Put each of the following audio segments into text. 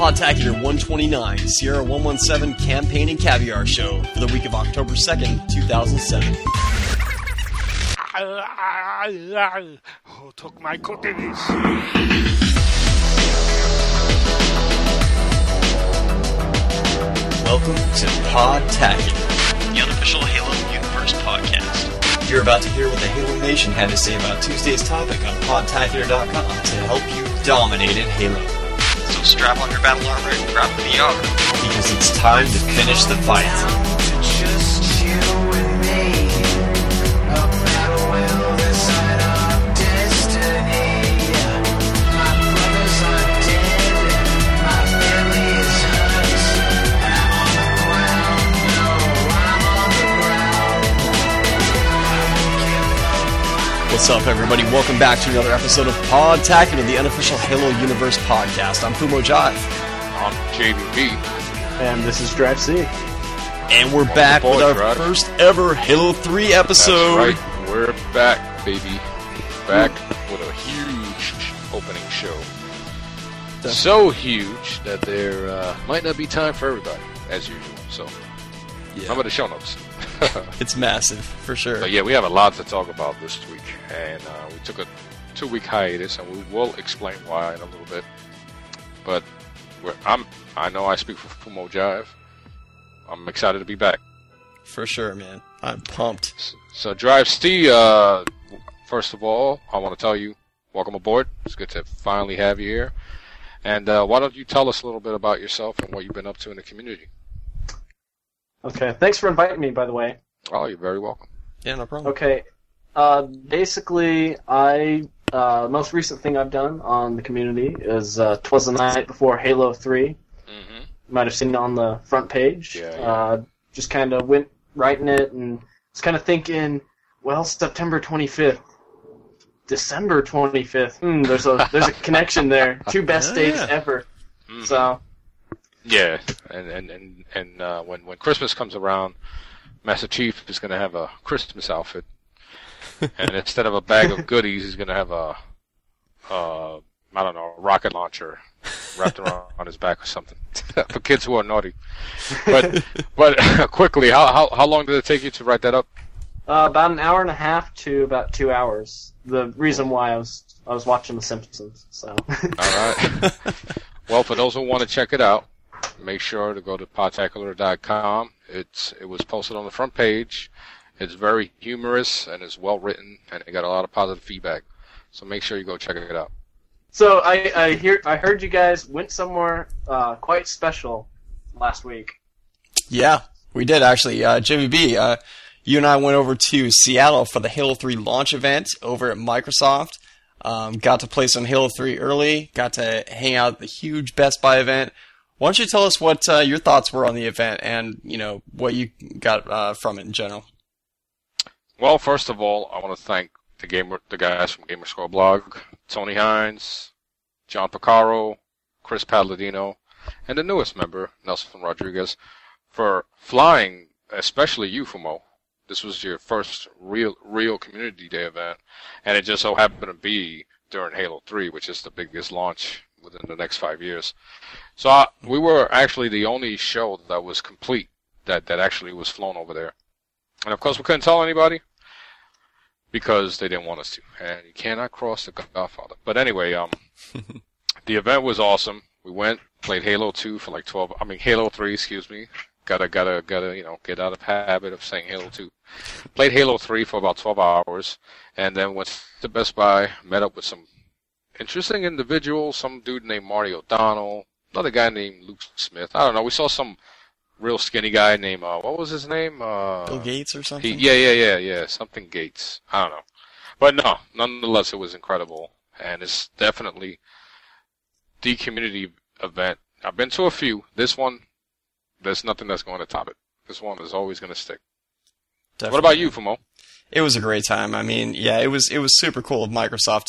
Podtacular 129, Sierra 117 Campaign and Caviar Show for the week of October 2nd, 2007. Who took my cookies? Welcome to Podtacular, the unofficial Halo Universe podcast. You're about to hear what the Halo Nation had to say about Tuesday's topic on Podtacular.com to help you dominate in Halo. So strap on your battle armor and grab the VR, because it's time to finish the fight. Just you and me, a battle will decide our destiny. My brothers are dead, my family is hurt. I'm on the ground, no, I'm on the ground. What's up, everybody? Welcome back to another episode of Podtacular, the unofficial Halo Universe podcast. I'm Fumo Jive. I'm JBB. And this is Drive C. And we're back with our first ever Halo 3 episode. That's right. We're back, baby. Back with a huge opening show. So huge that there might not be time for everybody, as usual. So, remember the show notes. It's massive, for sure. But yeah, we have a lot to talk about this week. And we took a 2-week hiatus, and we will explain why in a little bit. But I know I speak for Fumo Jive. I'm excited to be back. For sure, man. I'm pumped. So Drive C, first of all, I want to tell you, welcome aboard. It's good to finally have you here. And why don't you tell us a little bit about yourself and what you've been up to in the community? Okay, thanks for inviting me, by the way. Oh, you're very welcome. Yeah, no problem. Okay, basically, most recent thing I've done on the community is, 'twas the night before Halo 3. Mm-hmm. You might have seen it on the front page. Yeah. Just kind of went writing it and was kind of thinking, well, September 25th, December 25th. There's a connection there. Two best dates ever. Mm-hmm. So. Yeah, and when Christmas comes around, Master Chief is going to have a Christmas outfit, and instead of a bag of goodies, he's going to have a rocket launcher wrapped around on his back or something for kids who are naughty. But quickly, how long did it take you to write that up? About an hour and a half to about 2 hours. The reason why I was watching The Simpsons. So. All right. Well, for those who want to check it out, make sure to go to podtacular.com. It was posted on the front page. It's very humorous and it's well written, and it got a lot of positive feedback. So make sure you go check it out. So I heard you guys went somewhere quite special last week. Yeah, we did actually. JVB, you and I went over to Seattle for the Halo 3 launch event over at Microsoft. Got to play some Halo 3 early. Got to hang out at the huge Best Buy event. Why don't you tell us what your thoughts were on the event and, what you got from it in general? Well, first of all, I want to thank the guys from Gamerscore Blog, Tony Hines, John Picaro, Chris Palladino, and the newest member, Nelson Rodriguez, for flying, especially you, Fumo. This was your first real community day event, and it just so happened to be during Halo 3, which is the biggest launch within the next 5 years. So we were actually the only show that was complete that actually was flown over there. And of course we couldn't tell anybody because they didn't want us to. And you cannot cross the Godfather. But anyway, the event was awesome. We went, played Halo 3, excuse me. Gotta, get out of the habit of saying Halo 2. Played Halo 3 for about 12 hours, and then went to Best Buy, met up with some interesting individuals, some dude named Marty O'Donnell, another guy named Luke Smith. I don't know, we saw some real skinny guy named, what was his name? Bill Gates or something? Yeah, something Gates. I don't know. But no, nonetheless, it was incredible, and it's definitely the community event. I've been to a few. This one, there's nothing that's going to top it. This one is always going to stick. Definitely. What about you, Fumo? It was a great time. I mean, yeah, it was super cool of Microsoft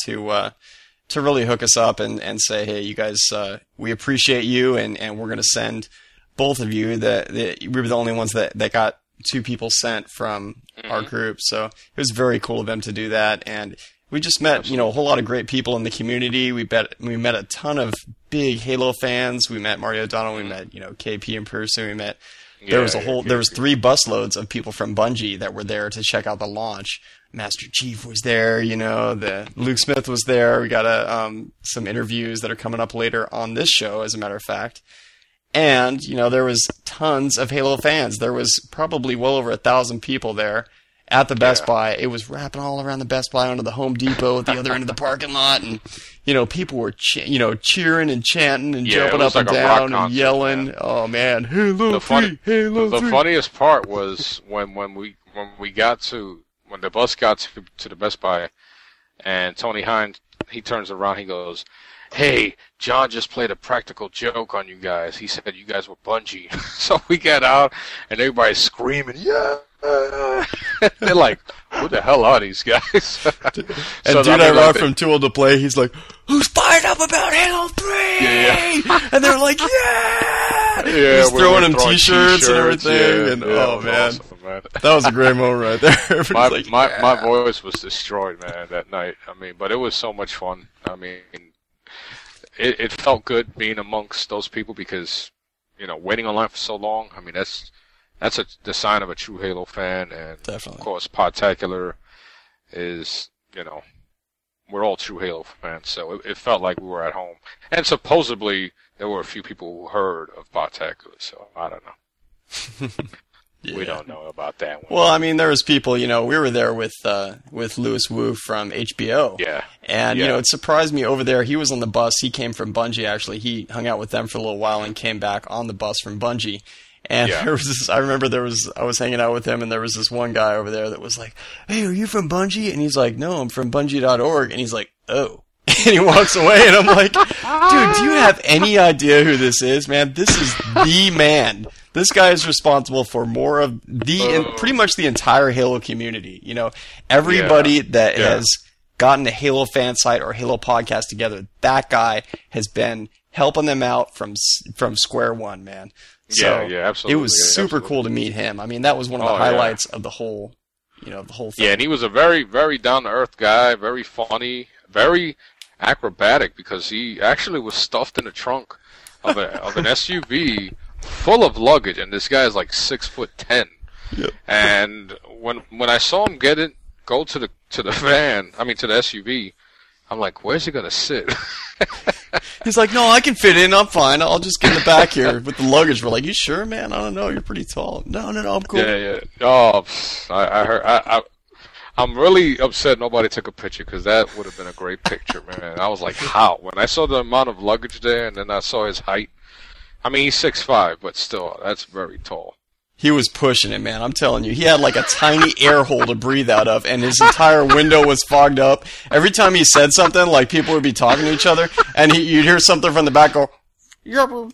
to really hook us up and say, hey, you guys, we appreciate you, and we're going to send both of you. We were the only ones that got 2 people sent from our group, so it was very cool of them to do that. And we just met, a whole lot of great people in the community. We met a ton of big Halo fans. We met Marty O'Donnell. We met, KP in person. We met. There was there was 3 busloads of people from Bungie that were there to check out the launch. Master Chief was there, the Luke Smith was there. We got some interviews that are coming up later on this show, as a matter of fact. And, there was tons of Halo fans. There was probably well over 1,000 people there at the Best Buy. It was wrapping all around the Best Buy onto the Home Depot at the other end of the parking lot. And, people were, cheering and chanting and jumping up and down and yelling. Man. Oh, man. Halo 3, Halo 3. The funniest part was when the bus got to the Best Buy and Tony Hines, he turns around, he goes, "Hey, John just played a practical joke on you guys. He said you guys were Bungie." So we got out, and everybody's screaming, "Yeah!" They're like, "Who the hell are these guys?" And Dude I Rock from Too Old to Play, he's like, "Who's fired up about Halo 3?" Yeah. And they're like, "Yeah!" Yeah, he's throwing him t-shirts and everything. Oh, man. Awesome, man. That was a great moment right there. My voice was destroyed, man, that night. But it was so much fun. It felt good being amongst those people because, waiting online for so long. That's the sign of a true Halo fan, and definitely. Of course, Podtacular is, we're all true Halo fans, so it felt like we were at home. And supposedly there were a few people who heard of Podtacular, so I don't know. Yeah. We don't know about that one. Well, there was people, we were there with Louis Wu from HBO. Yeah. And, it surprised me over there. He was on the bus. He came from Bungie, actually. He hung out with them for a little while and came back on the bus from Bungie. And there was this, I remember I was hanging out with him, and there was this one guy over there that was like, "Hey, are you from Bungie?" And he's like, "No, I'm from Bungie.org." And he's like, "Oh." And he walks away, and I'm like, "Dude, do you have any idea who this is, man? This is the man. This guy is responsible for more of pretty much the entire Halo community. Everybody that has gotten a Halo fan site or Halo podcast together, that guy has been helping them out from square one, man." So absolutely. It was super cool to meet him. That was one of the highlights of the whole, the whole thing. Yeah, and he was a very, very down-to-earth guy, very funny, very acrobatic, because he actually was stuffed in the trunk of an SUV full of luggage, and this guy is like 6'10". Yep. And when I saw him go to the van, to the SUV, I'm like, where's he gonna sit? He's like, "No, I can fit in. I'm fine. I'll just get in the back here with the luggage." We're like, "You sure, man? I don't know. You're pretty tall." No, I'm cool. Yeah. Oh, I heard. I'm really upset nobody took a picture, because that would have been a great picture, man. I was like, how? When I saw the amount of luggage there, and then I saw his height. He's 6'5", but still, that's very tall. He was pushing it, man. I'm telling you. He had like a tiny air hole to breathe out of, and his entire window was fogged up. Every time he said something, like, people would be talking to each other, and you'd hear something from the back go, or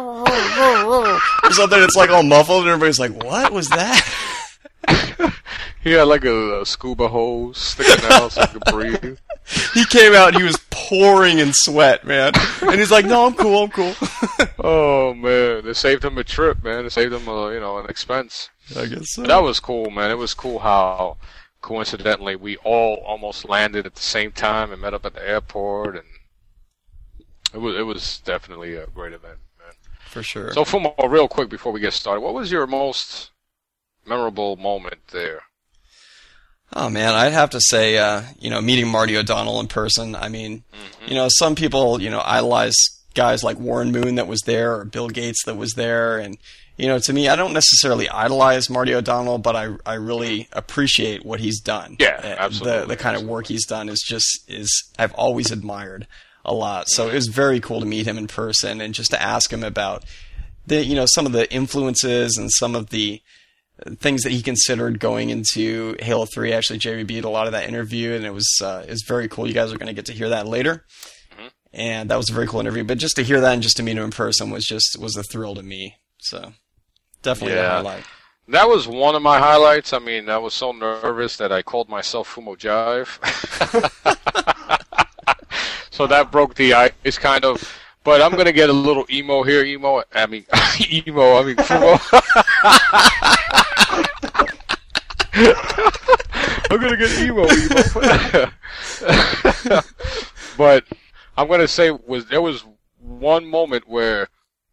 something. It's like all muffled, and everybody's like, "What was that?" He had like a scuba hose sticking out so he could breathe. He came out and he was pouring in sweat, man. And he's like, "No, I'm cool. Oh, man. They saved him a trip, man. They saved him, an expense. I guess so. But that was cool, man. It was cool how, coincidentally, we all almost landed at the same time and met up at the airport. And it was definitely a great event, man. For sure. So, Fumo, real quick before we get started, what was your most memorable moment there? Oh, man, I'd have to say, meeting Marty O'Donnell in person. Some people, idolize guys like Warren Moon that was there, or Bill Gates that was there. And, to me, I don't necessarily idolize Marty O'Donnell, but I really appreciate what he's done. Yeah, absolutely. The kind of work he's done I've always admired a lot. So it was very cool to meet him in person and just to ask him about some of the influences and some of the things that he considered going into Halo 3. Actually, JVB did a lot of that interview, and it was very cool. You guys are going to get to hear that later. Mm-hmm. And that was a very cool interview. But just to hear that and just to meet him in person was a thrill to me. So definitely a highlight. That was one of my highlights. I was so nervous that I called myself Fumo Jive. So that broke the ice, kind of. But I'm going to get a little emo here. Fumo. I'm going to get emo. But I'm going to say there was one moment where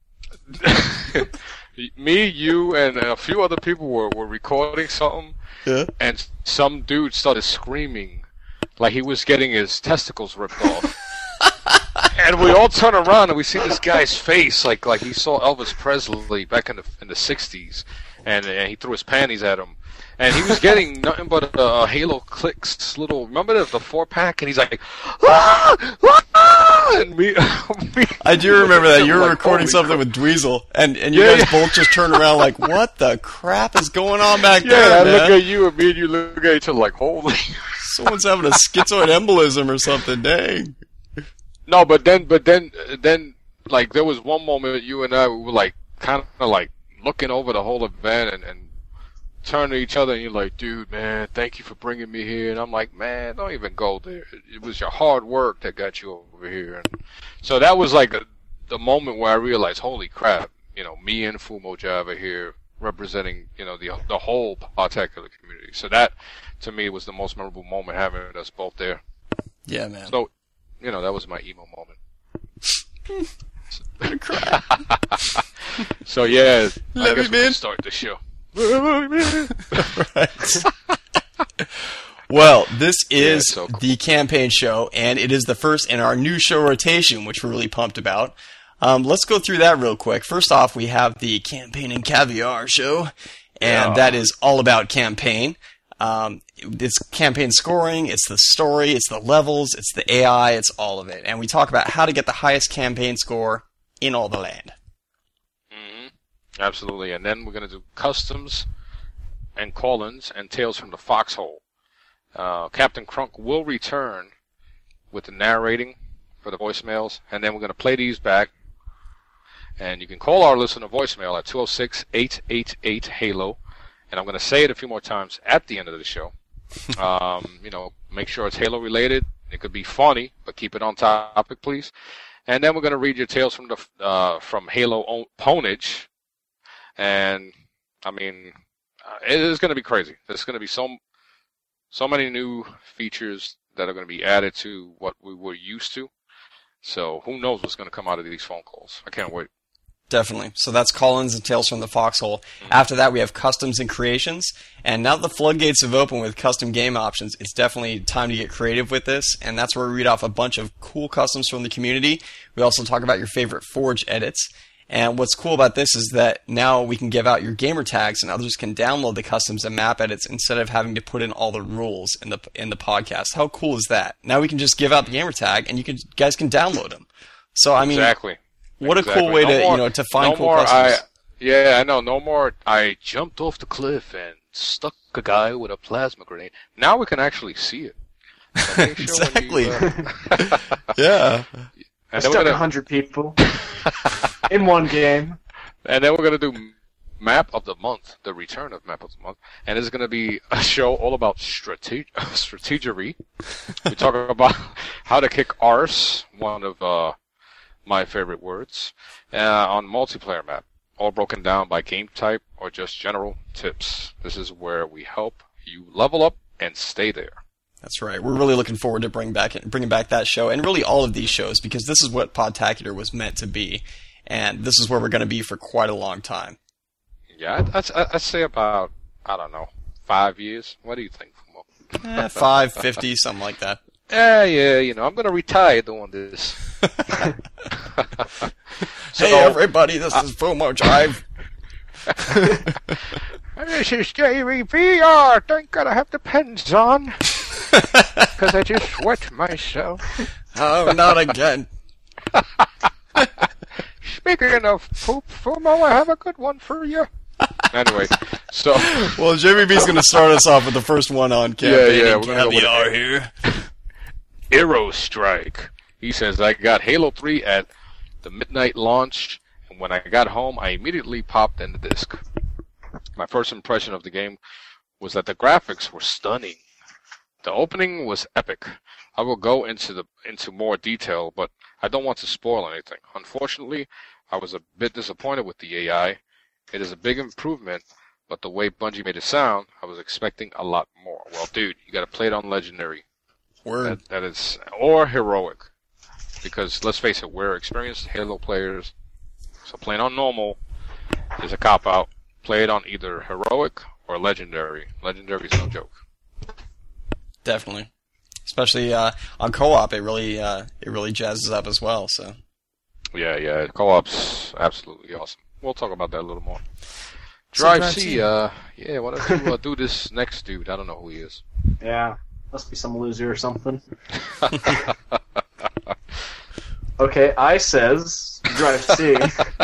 me, you, and a few other people were recording something, and some dude started screaming like he was getting his testicles ripped off. And we all turn around and we see this guy's face like he saw Elvis Presley back in the 60s, and he threw his panties at him. And he was getting nothing but Halo Clicks little, remember the 4-pack? And he's like, ah! Ah! And me, I do remember that. You were like, recording holy something crap. with Dweezil, and you guys both just turned around like, what the crap is going on back there, I man? look at you, and me and you look at each other like, holy. Someone's having a schizoid embolism or something, dang. No, but then, like, there was one moment you and I we were like, kind of like looking over the whole event and turn to each other, and you're like, dude, man, thank you for bringing me here. And I'm like, man, don't even go there. It was your hard work that got you over here. And so that was like the moment where I realized, holy crap, me and Fumo Java here representing, the whole particular community. So that, to me, was the most memorable moment, having us both there. Yeah, man. So, that was my emo moment. I'm gonna cry. So yeah, Let I guess me we in. can start the show. Right. Well, this is so cool. the campaign show, and it is the first in our new show rotation, which we're really pumped about. Let's go through that real quick. First off, we have the Campaign and Caviar show, and that is all about campaign. It's campaign scoring, it's the story, it's the levels, it's the AI, it's all of it. And we talk about how to get the highest campaign score in all the land. Mm-hmm. Absolutely. And then we're going to do customs and call-ins and Tales from the Foxhole. Captain Crunk will return with the narrating for the voicemails, and then we're going to play these back. And you can call our listener voicemail at 206-888-HALO. And I'm going to say it a few more times at the end of the show. Make sure it's Halo related. It could be funny, but keep it on topic, please. And then we're going to read your tales from Halo Ponage. And I mean, it is going to be crazy. There's going to be so many new features that are going to be added to what we were used to. So who knows what's going to come out of these phone calls? I can't wait. Definitely. So that's Call-ins and Tales from the Foxhole. After that, we have Customs and Creations. And now that the floodgates have opened with custom game options, it's definitely time to get creative with this. And that's where we read off a bunch of cool customs from the community. We also talk about your favorite Forge edits. And what's cool about this is that now we can give out your gamer tags, and others can download the customs and map edits instead of having to put in all the rules in the podcast. How cool is that? Now we can just give out the gamer tag, and you guys can download them. So I mean, exactly. What a cool way to find cool customs. I know. No more. I jumped off the cliff and stuck a guy with a plasma grenade. Now we can actually see it. So make sure Exactly. Yeah. I stuck 100 people in one game. And then we're gonna do Map of the Month, the return of Map of the Month, and it's gonna be a show all about strategery. We talk about how to kick arse, one of my favorite words, on multiplayer map, all broken down by game type or just general tips. This is where we help you level up and stay there. That's right. We're really looking forward to bringing back that show, and really all of these shows, because this is what Podtacular was meant to be, and this is where we're going to be for quite a long time. Yeah, I'd say about, 5 years. What do you think? 5, 50, something like that. Yeah, I'm going to retire doing this. Hey, everybody, this is Fumo Jive. This is JVPR. Thank God I have the pens on. Because I just sweat myself. Oh, not again. Speaking of poop, Fumo, I have a good one for you. Anyway, so... Well, JVB's going to start us off with the first one on campaign. Yeah, we're going to go with here. Arrow Strike. He says, I got Halo 3 at the midnight launch, and when I got home, I immediately popped in the disc. My first impression of the game was that the graphics were stunning. The opening was epic. I will go into more detail, but I don't want to spoil anything. Unfortunately, I was a bit disappointed with the AI. It is a big improvement, but the way Bungie made it sound, I was expecting a lot more. Well, dude, you gotta play it on Legendary. Word. That is, or Heroic. because let's face it, we're experienced Halo players, so playing on normal is a cop out. Play it on either heroic or legendary. Legendary is no joke. Definitely. Especially on co-op, it really jazzes up as well. So. Yeah, co-op's absolutely awesome. We'll talk about that a little more. Drive C, why don't you do this next dude? I don't know who he is. Yeah, must be some loser or something. Okay, I says Drive C.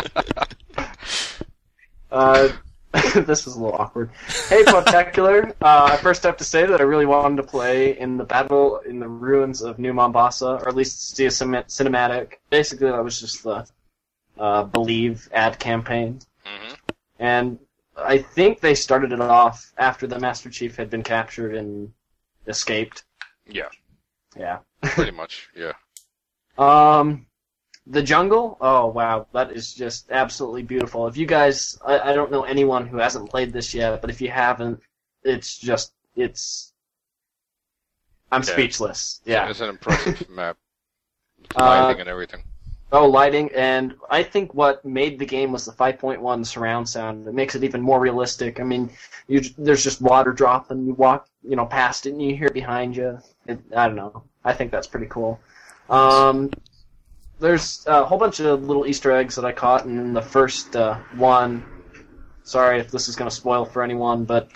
This is a little awkward. Hey, Spectacular. I first have to say that I really wanted to play in the battle in the ruins of New Mombasa, or at least see a cinematic. Basically, that was just the Believe ad campaign. Mm-hmm. And I think they started it off after the Master Chief had been captured and escaped. Yeah. Yeah. Pretty much, yeah. The jungle? Oh, wow. That is just absolutely beautiful. If you guys... I don't know anyone who hasn't played this yet, but if you haven't, I'm speechless. Yeah. It's an impressive map. Lighting and everything. Oh, lighting, and I think what made the game was the 5.1 surround sound. It makes it even more realistic. I mean, there's just water dropping, you walk, past it, and you hear it behind you. I don't know. I think that's pretty cool. There's a whole bunch of little Easter eggs that I caught in the first one. Sorry if this is going to spoil for anyone, but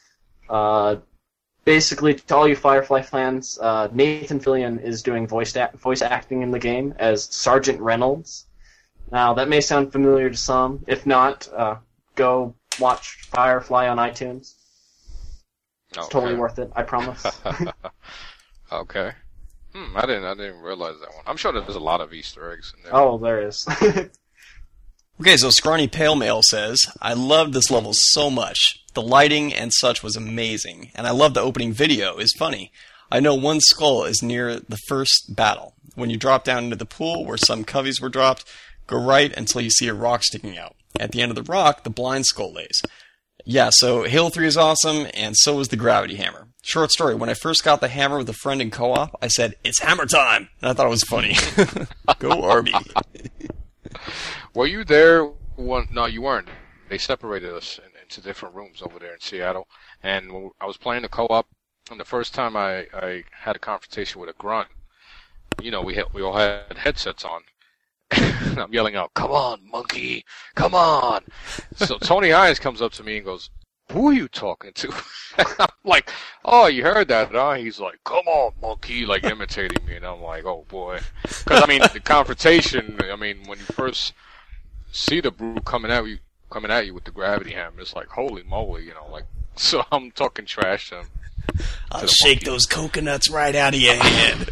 basically, to all you Firefly fans, Nathan Fillion is doing voice acting in the game as Sergeant Reynolds. Now, that may sound familiar to some. If not, go watch Firefly on iTunes. It's totally worth it, I promise. Okay. I didn't realize that one. I'm sure there's a lot of Easter eggs in there. Oh, there is. Okay, so Scrawny Pale Mail says, I loved this level so much. The lighting and such was amazing, and I love the opening video. It's funny. I know one skull is near the first battle. When you drop down into the pool where some coveys were dropped, go right until you see a rock sticking out. At the end of the rock, the blind skull lays. Yeah, so Halo 3 is awesome, and so is the Gravity Hammer. Short story, when I first got the hammer with a friend in co-op, I said, it's hammer time! And I thought it was funny. Go Arby. Were you there? No, you weren't. They separated us into different rooms over there in Seattle. And when I was playing the co-op, and the first time I had a confrontation with a grunt, we all had headsets on. And I'm yelling out, come on, monkey, come on. So Tony Hines comes up to me and goes, who are you talking to? I'm like, oh, you heard that, huh? He's like, come on, monkey, like imitating me. And I'm like, oh, boy. Because, the confrontation, when you first see the Brute coming at you with the Gravity Hammer, it's like, holy moly, so I'm talking trash to him. I'll shake those coconuts right out of your head.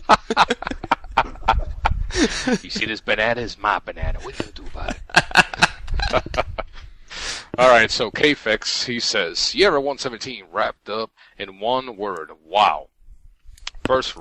You see this banana? It's my banana. What are you going to do about it? Alright, so KFX, he says, Sierra 117 wrapped up in one word. Wow. The first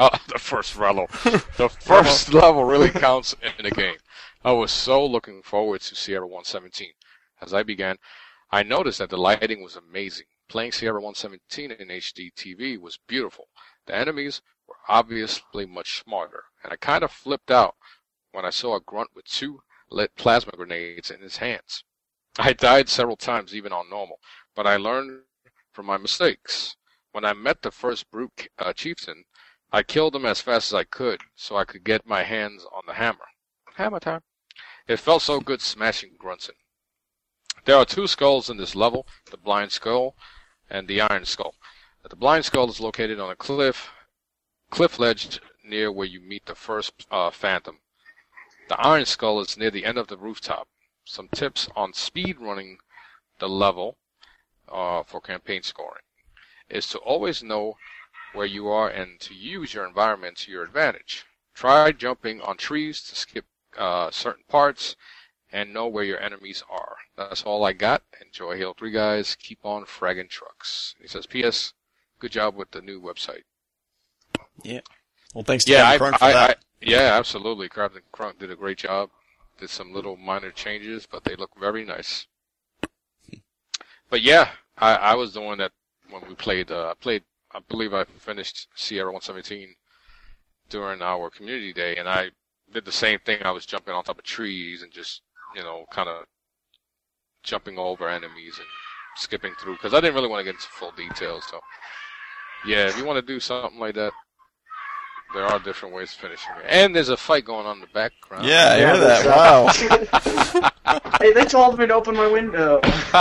level really counts in the game. I was so looking forward to Sierra 117. As I began, I noticed that the lighting was amazing. Playing Sierra 117 in HD TV was beautiful. The enemies were obviously much smarter, and I kind of flipped out when I saw a grunt with 2 lit plasma grenades in his hands. I died several times even on normal, but I learned from my mistakes. When I met the first Brute chieftain, I killed him as fast as I could so I could get my hands on the hammer. Hammer time. It felt so good smashing Grunson. There are 2 skulls in this level, the Blind Skull and the Iron Skull. The Blind Skull is located on a cliff ledge near where you meet the first Phantom. The Iron Skull is near the end of the rooftop. Some tips on speed running the level for campaign scoring is to always know where you are and to use your environment to your advantage. Try jumping on trees to skip certain parts and know where your enemies are. That's all I got. Enjoy Halo 3, guys. Keep on fragging trucks. He says, P.S. Good job with the new website. Yeah. Well, thanks to Captain Crunk for that. Yeah, absolutely. Captain Crunk did a great job. Did some little minor changes, but they look very nice. But yeah, I was the one that when we played, I believe I finished Sierra 117 during our community day, and I did the same thing. I was jumping on top of trees and just, kind of jumping over enemies and skipping through, because I didn't really want to get into full details. So, yeah, if you want to do something like that, there are different ways of finishing it. And there's a fight going on in the background. Yeah, I hear that. Wow. Hey, they told me to open my window.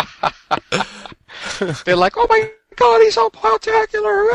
They're like, oh my god, he's so spectacular!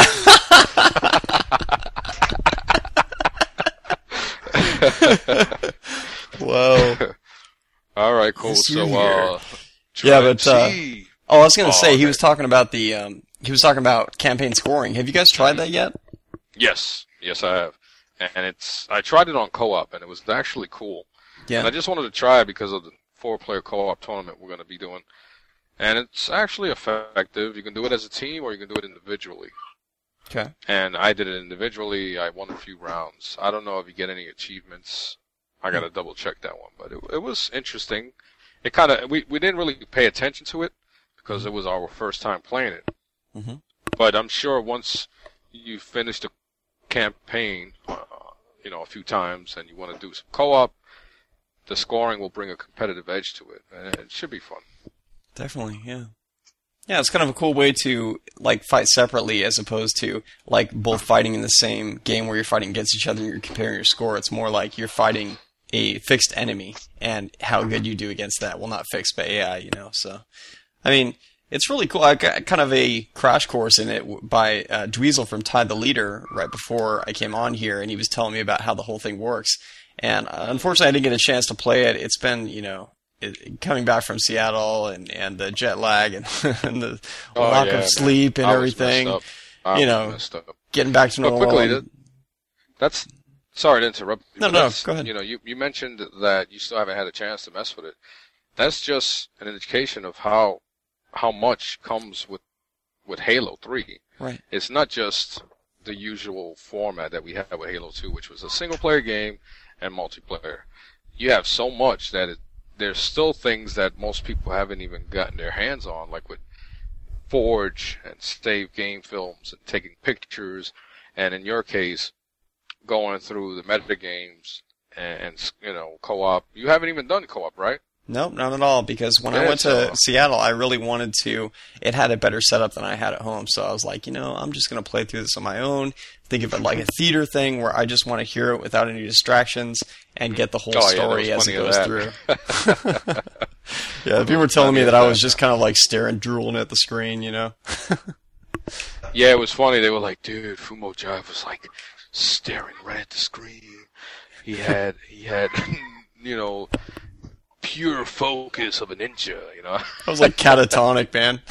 Whoa. All right, cool. Yes, So, Yeah, but, Try- I was going to say, he okay. was talking about he was talking about campaign scoring. Have you guys tried that yet? Yes, I have, and I tried it on co-op, and it was actually cool. Yeah. And I just wanted to try it because of the 4-player co-op tournament we're going to be doing, and it's actually effective. You can do it as a team, or you can do it individually. Okay. And I did it individually. I won a few rounds. I don't know if you get any achievements. I got to double check that one, but it was interesting. It kind of we didn't really pay attention to it because it was our first time playing it. Mm-hmm. But I'm sure once you finish the campaign, a few times, and you want to do some co-op, the scoring will bring a competitive edge to it, and it should be fun. Definitely, yeah. Yeah, it's kind of a cool way to, like, fight separately as opposed to, like, both fighting in the same game where you're fighting against each other and you're comparing your score. It's more like you're fighting a fixed enemy, and how good you do against that will not fixed by AI, so. I mean, it's really cool. I got kind of a crash course in it by Dweezil from Tide the Leader right before I came on here, and he was telling me about how the whole thing works. And unfortunately, I didn't get a chance to play it. It's been, coming back from Seattle and the jet lag and, and the lack of sleep and everything. Getting back to But normal. quickly, that's sorry to interrupt you. No, but go ahead. You mentioned that you still haven't had a chance to mess with it. That's just an indication of how much comes with Halo 3. Right. It's not just the usual format that we had with Halo 2, which was a single-player game and multiplayer. You have so much that there's still things that most people haven't even gotten their hands on, like with Forge and save game films and taking pictures, and in your case, going through the meta games and co-op. You haven't even done co-op, right? Nope, not at all, because when I Yeah, went to Seattle, I really wanted to. It had a better setup than I had at home, so I was like, I'm just going to play through this on my own, think of it like a theater thing where I just want to hear it without any distractions and get the whole story as it goes through. Yeah, people were telling me that I was just kind of like staring, drooling at the screen, Yeah, it was funny. They were like, dude, Fumo Jive was like staring right at the screen. He had pure focus of a ninja, I was like catatonic, man.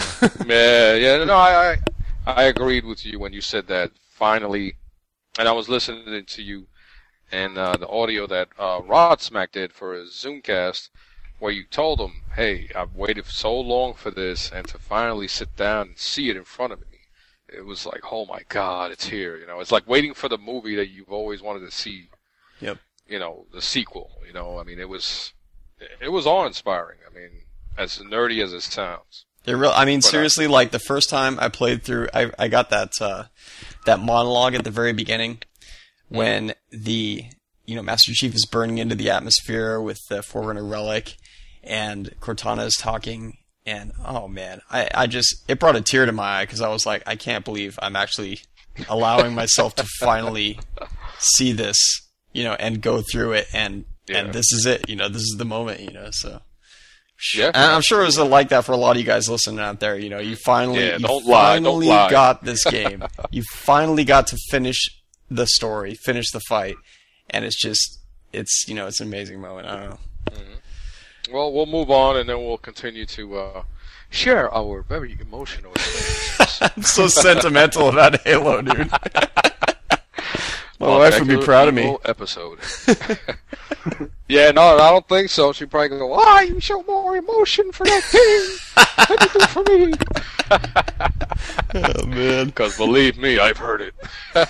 I agreed with you when you said that finally, and I was listening to you and the audio that Rod Smack did for his Zoomcast, where you told him, hey, I've waited so long for this, and to finally sit down and see it in front of me, it was like, oh my god, it's here, It's like waiting for the movie that you've always wanted to see. Yep. The sequel, I mean, it was awe-inspiring. I mean, as nerdy as it sounds. Seriously, like the first time I played through, I got that monologue at the very beginning when the Master Chief is burning into the atmosphere with the Forerunner relic, and Cortana is talking, and oh man, it brought a tear to my eye because I was like, I can't believe I'm actually allowing myself to finally see this, and go through it, and this is it, this is the moment, so. Yeah. And I'm sure it was like that for a lot of you guys listening out there, you finally don't lie. got this game. You finally got to finish the story, finish the fight, and it's an amazing moment. I don't know. Mm-hmm. Well, we'll move on, and then we'll continue to share our very emotional experiences. I'm so sentimental about Halo, dude. My wife would be proud of me. Episode. Yeah, no, I don't think so. She'd probably go, you show more emotion for that game than you do for me. Oh, man. Because believe me, I've heard it.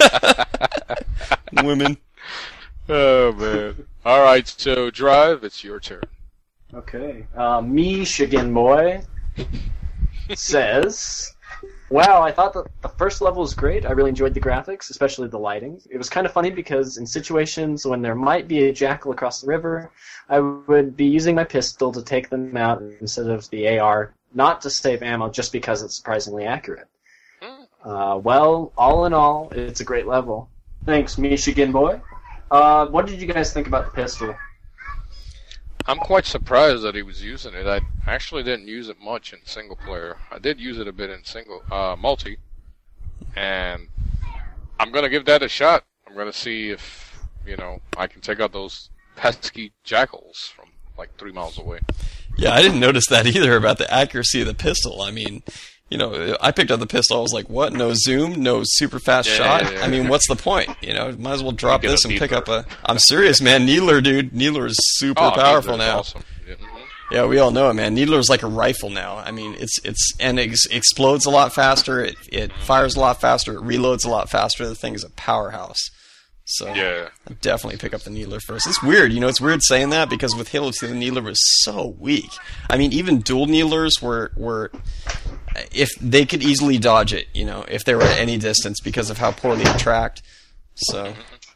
Women. Oh, man. All right, so Drive, it's your turn. Okay. Michigan Boy says, Well, I thought that the first level was great. I really enjoyed the graphics, especially the lighting. It was kind of funny because in situations when there might be a jackal across the river, I would be using my pistol to take them out instead of the AR, not to save ammo, just because it's surprisingly accurate. Well, all in all, it's a great level. Thanks, Michigan boy. What did you guys think about the pistol? I'm quite surprised that he was using it. I actually didn't use it much in single player. I did use it a bit in multi, and I'm gonna give that a shot. I'm gonna see if I can take out those pesky jackals from like 3 miles away. Yeah, I didn't notice that either about the accuracy of the pistol. I mean, I picked up the pistol. I was like, what? No zoom? No super fast shot? Yeah. I mean, what's the point? Might as well drop Get this a and pick Needler. up a... I'm serious, man. Needler, dude. Needler is super powerful Needler's now. Awesome. Yeah. Yeah, we all know it, man. Needler's like a rifle now. I mean, it explodes a lot faster. It fires a lot faster. It reloads a lot faster. The thing is a powerhouse. So Yeah. I'd definitely pick up the Needler first. It's weird, it's weird saying that because with Halo 2, the Needler was so weak. I mean, even dual Needlers were if they could easily dodge it, if they were at any distance because of how poorly it tracked. So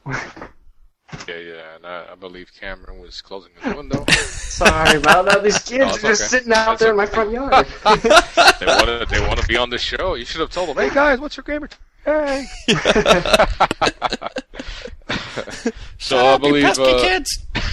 Yeah, and I believe Cameron was closing his window. Sorry about that. These kids it's are just okay. sitting out That's there in my front yard. They want to be on the show. You should have told them, "Hey guys, what's your gamer?" Hey. So I believe. pesky kids.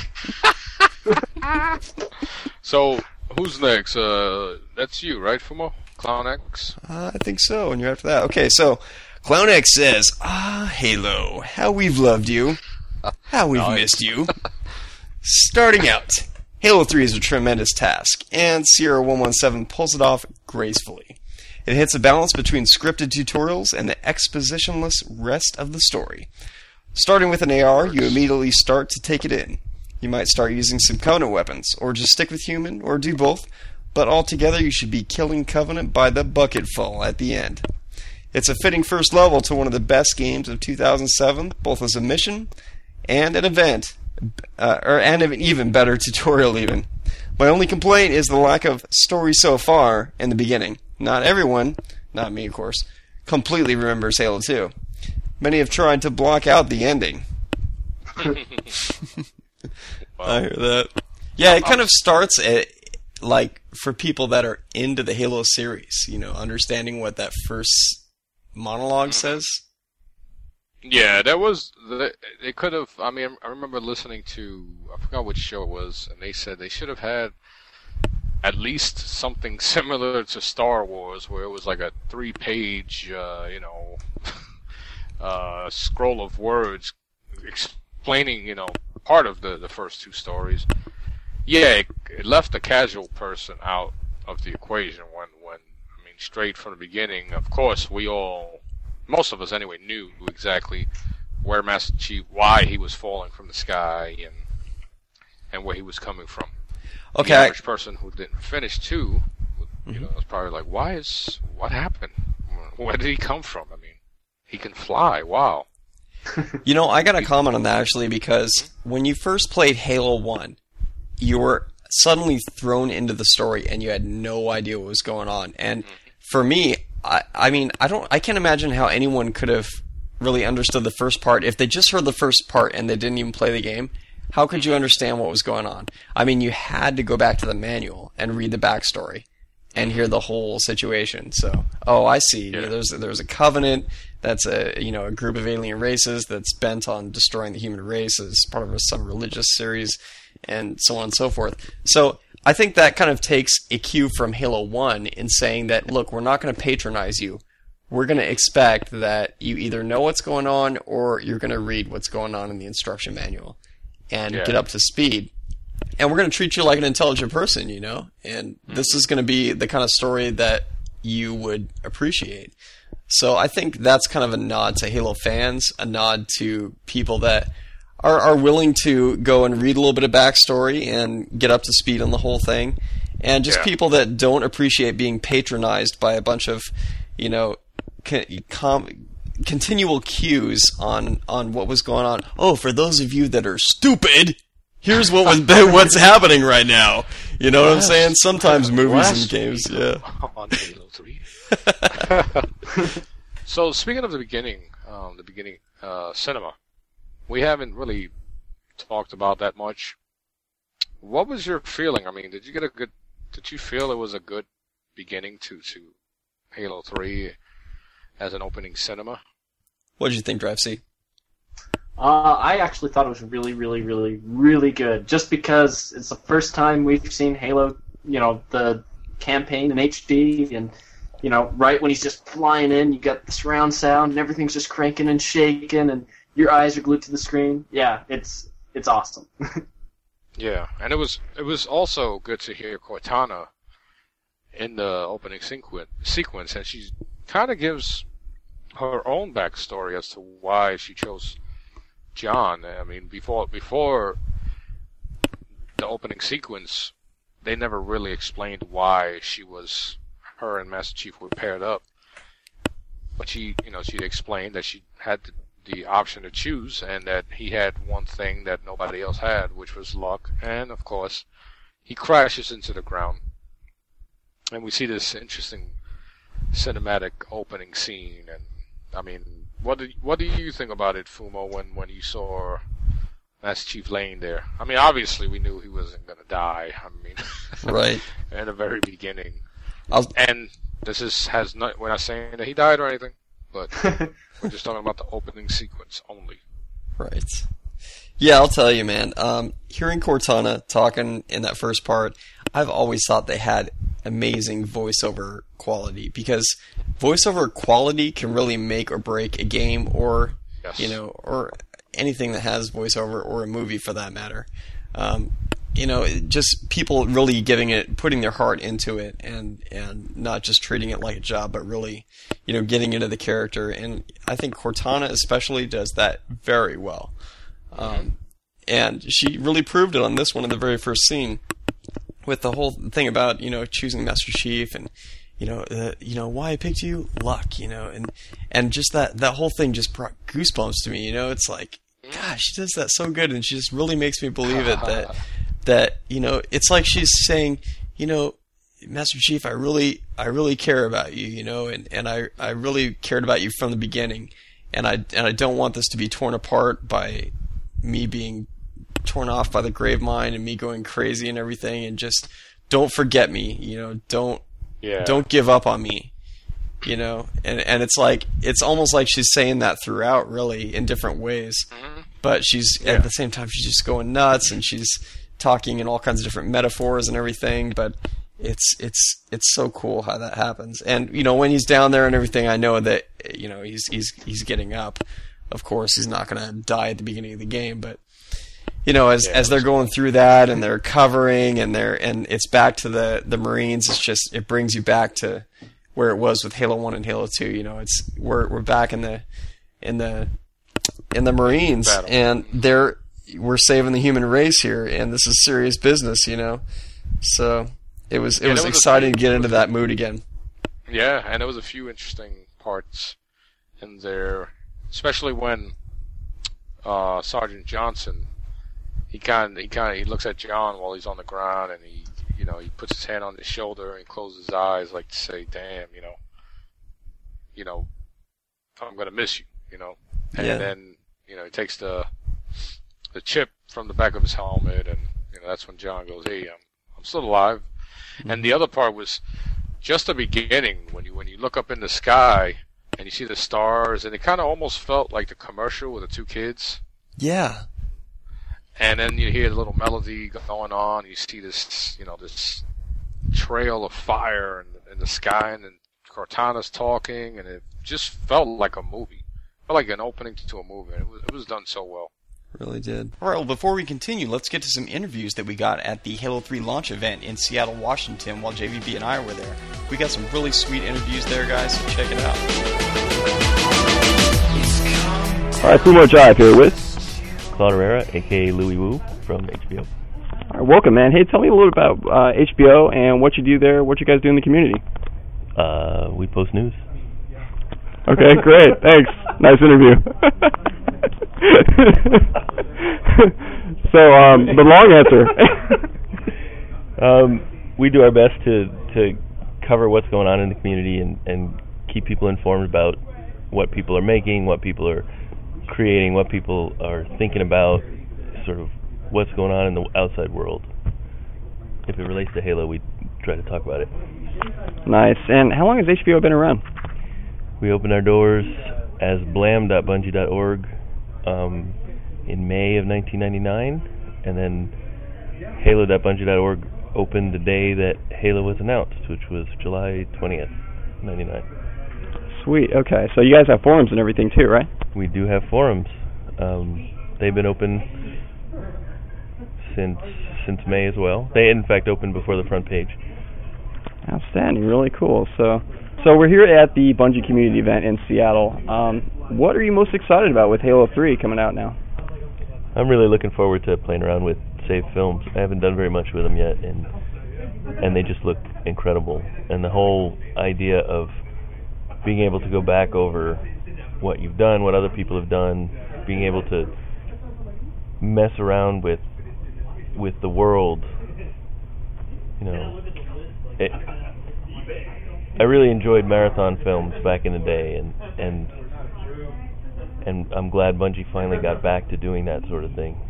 So who's next? That's you, right, Fumo? Clown X. I think so, and you're after that. Okay, so Clown X says, Halo, how we've loved you. How we've missed you. Starting out, Halo 3 is a tremendous task, and Sierra 117 pulls it off gracefully. It hits a balance between scripted tutorials and the expositionless rest of the story. Starting with an AR, you immediately start to take it in. You might start using some Covenant weapons, or just stick with human, or do both, but altogether you should be killing Covenant by the bucketful at the end. It's a fitting first level to one of the best games of 2007, both as a mission and an event, and an even better tutorial even. My only complaint is the lack of story so far in the beginning. Not everyone, not me of course, completely remembers Halo 2. Many have tried to block out the ending. I hear that. Yeah, it kind of starts at, like, for people that are into the Halo series, understanding what that first monologue says. Yeah, they could have. I mean, I remember listening to, I forgot which show it was, and they said they should have had at least something similar to Star Wars, where it was like a 3-page, scroll of words explaining, part of the first 2 stories. Yeah, it left the casual person out of the equation when I mean, straight from the beginning, of course, most of us anyway, knew exactly where Master Chief, why he was falling from the sky and where he was coming from. Okay. The average person who didn't finish 2, was probably like, what happened? Where did he come from? I mean, he can fly, wow. I got a comment on that actually because when you first played Halo 1, you were suddenly thrown into the story and you had no idea what was going on. And for me, I can't imagine how anyone could have really understood the first part if they just heard the first part and they didn't even play the game. How could you understand what was going on? I mean, you had to go back to the manual and read the backstory and hear the whole situation. So, I see. Yeah. There's a covenant that's a group of alien races that's bent on destroying the human race as part of some religious series, and so on and so forth. So I think that kind of takes a cue from Halo 1 in saying that, look, we're not going to patronize you. We're going to expect that you either know what's going on or you're going to read what's going on in the instruction manual and get up to speed. And we're going to treat you like an intelligent person, and this is going to be the kind of story that you would appreciate. So I think that's kind of a nod to Halo fans, a nod to people that are willing to go and read a little bit of backstory and get up to speed on the whole thing, and just people that don't appreciate being patronized by a bunch of, continual cues on what was going on. Oh, for those of you that are stupid, here's what's happening right now. You know what I'm saying? Sometimes movies and Last games, week yeah. On Halo 3. So speaking of the beginning cinema, we haven't really talked about that much. What was your feeling? I mean, did you feel it was a good beginning to Halo 3 as an opening cinema? What did you think, Drive C? I actually thought it was really, really, really, really good. Just because it's the first time we've seen Halo, the campaign in HD, and right when he's just flying in, you got the surround sound, and everything's just cranking and shaking, and your eyes are glued to the screen. Yeah, it's awesome. Yeah, and it was also good to hear Cortana in the opening sequence, and she kind of gives her own backstory as to why she chose John. I mean, before the opening sequence, they never really explained why her and Master Chief were paired up. But she explained that she had the option to choose, and that he had one thing that nobody else had, which was luck. And of course, he crashes into the ground, and we see this interesting cinematic opening scene. And I mean, what do you think about it, Fumo, when you saw Master Chief laying there? I mean, obviously we knew he wasn't going to die. I mean, right in the very beginning. And we're not saying that he died or anything, but we're just talking about the opening sequence only. Right. Yeah, I'll tell you, man. Hearing Cortana talking in that first part, I've always thought they had amazing voiceover quality, because voiceover quality can really make or break a game, or Yes. or anything that has voiceover, or a movie for that matter. Just people really putting their heart into it, and not just treating it like a job, but really, getting into the character. And I think Cortana especially does that very well. And she really proved it on this one in the very first scene, with the whole thing about, choosing Master Chief, and, why I picked you? Luck, and just that whole thing just brought goosebumps to me, it's like, gosh, she does that so good, and she just really makes me believe it, that, it's like she's saying, Master Chief, I really care about you, and I really cared about you from the beginning, and I don't want this to be torn apart by me being torn off by the grave mine and me going crazy and everything, and just don't forget me, don't give up on me, and it's like, it's almost like she's saying that throughout, really, in different ways, but she's at the same time, she's just going nuts, and she's talking in all kinds of different metaphors and everything, but it's so cool how that happens. And when he's down there and everything, I know that he's getting up. Of course, he's not going to die at the beginning of the game, but as they're going through that, and they're covering, and it's back to the Marines. It brings you back to where it was with Halo 1 and Halo 2. We're back in the Marines, Battle. and we're saving the human race here, and this is serious business, So it was exciting to get into that mood again. Yeah, and there was a few interesting parts in there, especially when Sergeant Johnson, he looks at John while he's on the ground, and he puts his hand on his shoulder and closes his eyes, like to say, "Damn, I'm gonna miss you," And then he takes the chip from the back of his helmet, and that's when John goes, "Hey, I'm still alive." Mm-hmm. And the other part was just the beginning, when you look up in the sky and you see the stars, and it kind of almost felt like the commercial with the two kids. Yeah. And then you hear the little melody going on. You see this, this trail of fire in the sky, and then Cortana's talking, and it just felt like a movie. It felt like an opening to a movie. It was done so well. Really did. All right, well, before we continue, let's get to some interviews that we got at the Halo 3 launch event in Seattle, Washington, while JVB and I were there. We got some really sweet interviews there, guys, so check it out. All right, Fumo Jive here with Claude Herrera, a.k.a. Louis Wu from HBO. All right, welcome, man. Hey, tell me a little about HBO and what you do there, what you guys do in the community. We post news. Okay, great. Thanks. Nice interview. So, the long answer. We do our best to cover what's going on in the community and keep people informed about what people are making, what people are creating, what people are thinking about, sort of what's going on in the outside world. If it relates to Halo, we try to talk about it. Nice. And how long has HBO been around? We opened our doors as blam.bungie.org in May of 1999, and then halo.bungie.org opened the day that Halo was announced, which was July 20th, 99. Sweet. Okay. So you guys have forums and everything too, right? We do have forums. They've been open since May as well. They in fact opened before the front page. Outstanding. Really cool. So we're here at the Bungie community event in Seattle. What are you most excited about with Halo 3 coming out now? I'm really looking forward to playing around with saved films. I haven't done very much with them yet, and they just look incredible. And the whole idea of being able to go back over what you've done, what other people have done, being able to mess around with the world, you know, I really enjoyed marathon films back in the day, and I'm glad Bungie finally got back to doing that sort of thing.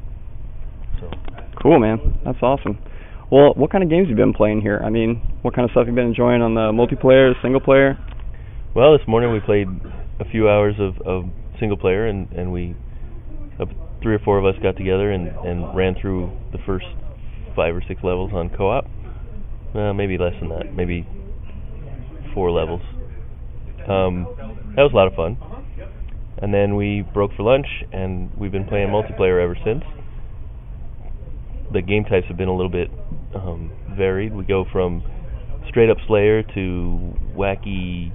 So cool, man. That's awesome. Well, what kind of games have you been playing here? I mean, what kind of stuff have you been enjoying on the multiplayer, single player? Well, this morning we played a few hours of single player, and we 3 or 4 of us got together and ran through the first 5 or 6 levels on co-op. Maybe less than that, maybe 4 levels. That was a lot of fun. And then we broke for lunch, and we've been playing multiplayer ever since. The game types have been a little bit varied. We go from straight-up Slayer to wacky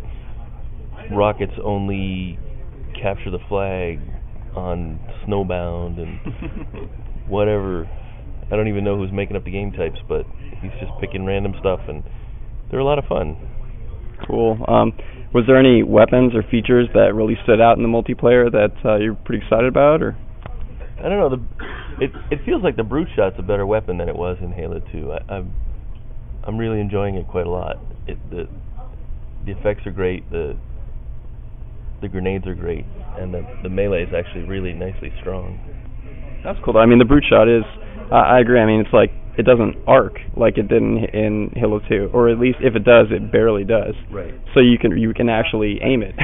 rockets-only capture the flag on Snowbound and whatever. I don't even know who's making up the game types, but he's just picking random stuff, and they're a lot of fun. Cool. Was there any weapons or features that really stood out in the multiplayer that you're pretty excited about, or? I don't know. It feels like the Brute Shot's a better weapon than it was in Halo 2. I'm really enjoying it quite a lot. The effects are great. The grenades are great, and the melee is actually really nicely strong. That's cool. I mean, the Brute Shot is. I agree. I mean, it's like it doesn't arc like it did in Halo 2, or at least if it does, it barely does. Right. So you can actually aim it.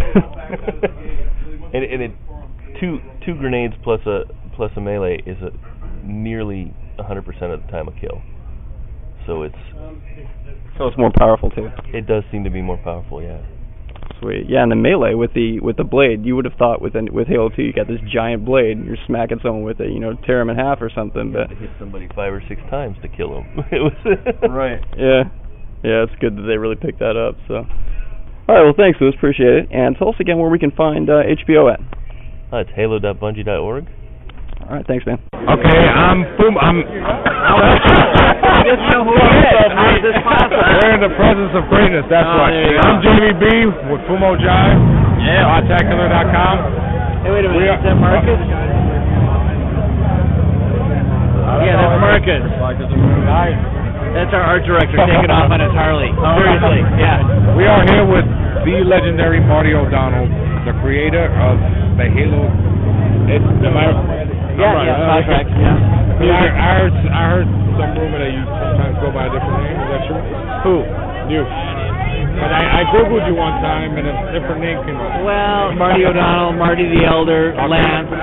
and it two grenades plus a melee is nearly 100% of the time a kill. So it's more powerful too. It does seem to be more powerful, yeah. Sweet. Yeah, and the melee with the blade, you would have thought with Halo 2 you got this giant blade and you're smacking someone with it, tear them in half or something. You but have to hit somebody 5 or 6 times to kill them. It was right. Yeah. Yeah, it's good that they really picked that up. So, all right. Well, thanks, Louis. Appreciate it. And tell us again where we can find HBO at. It's halo.bungie.org. All right. Thanks, man. Okay, I'm just know who it is. How is this possible? We're in the presence of greatness, that's right. I'm Jamie B with Fumo Jive. Yeah. Artacular.com. Hey, wait a minute. Is that Marcus? Yeah, that's Marcus. Nice. That's our art director taking off on his Harley. Seriously, yeah. We are here with the legendary Marty O'Donnell, the creator of the Halo. Contract. Yeah. I heard some rumor that you sometimes go by a different name. Is that true? Who? You. But I googled you one time, and a different name came up. Well, Marty O'Donnell, Marty the Elder, Lance.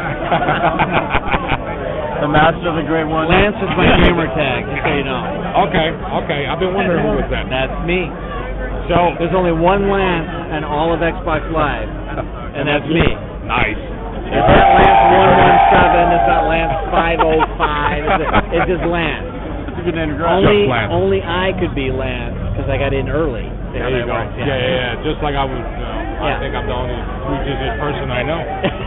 The Master of the Great One. Lance is my gamer tag, just so you know. Okay. I've been wondering who was that. That's me. So there's only one Lance in all of Xbox Live, and that's me. Nice. It's not Lance 117. It's not Lance 505. It's just Lance. Only I could be Lance because I got in early. There you go. Works, yeah. Just like I was. I think I'm the only 3-digit person I know.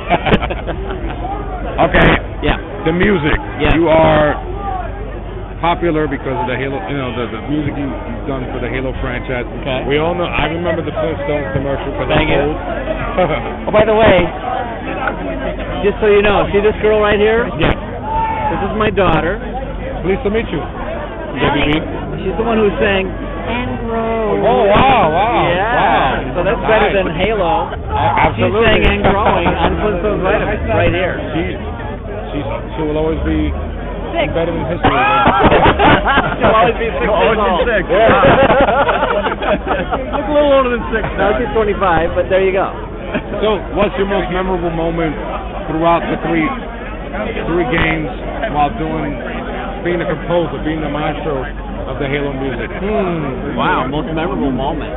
Okay. Yeah. The music. Yeah. You are popular because of the Halo. The music you've done for the Halo franchise. Okay. We all know. I remember the Flintstones commercial for the old. Oh, by the way, just so you know, see this girl right here? Yeah. This is my daughter. Pleased to meet you. JBB. She's the one who sang and grow. Oh, wow. Yeah. Wow. So that's better than Halo. Absolutely. She sang and growing on Flintstones Vitamins right here. She will always be embedded in history. She'll always be 6 years old. Look a little older than 6. Now she's 25, but there you go. So, what's your most memorable moment throughout the three games while being the composer, being the maestro of the Halo music? Wow, most memorable moment.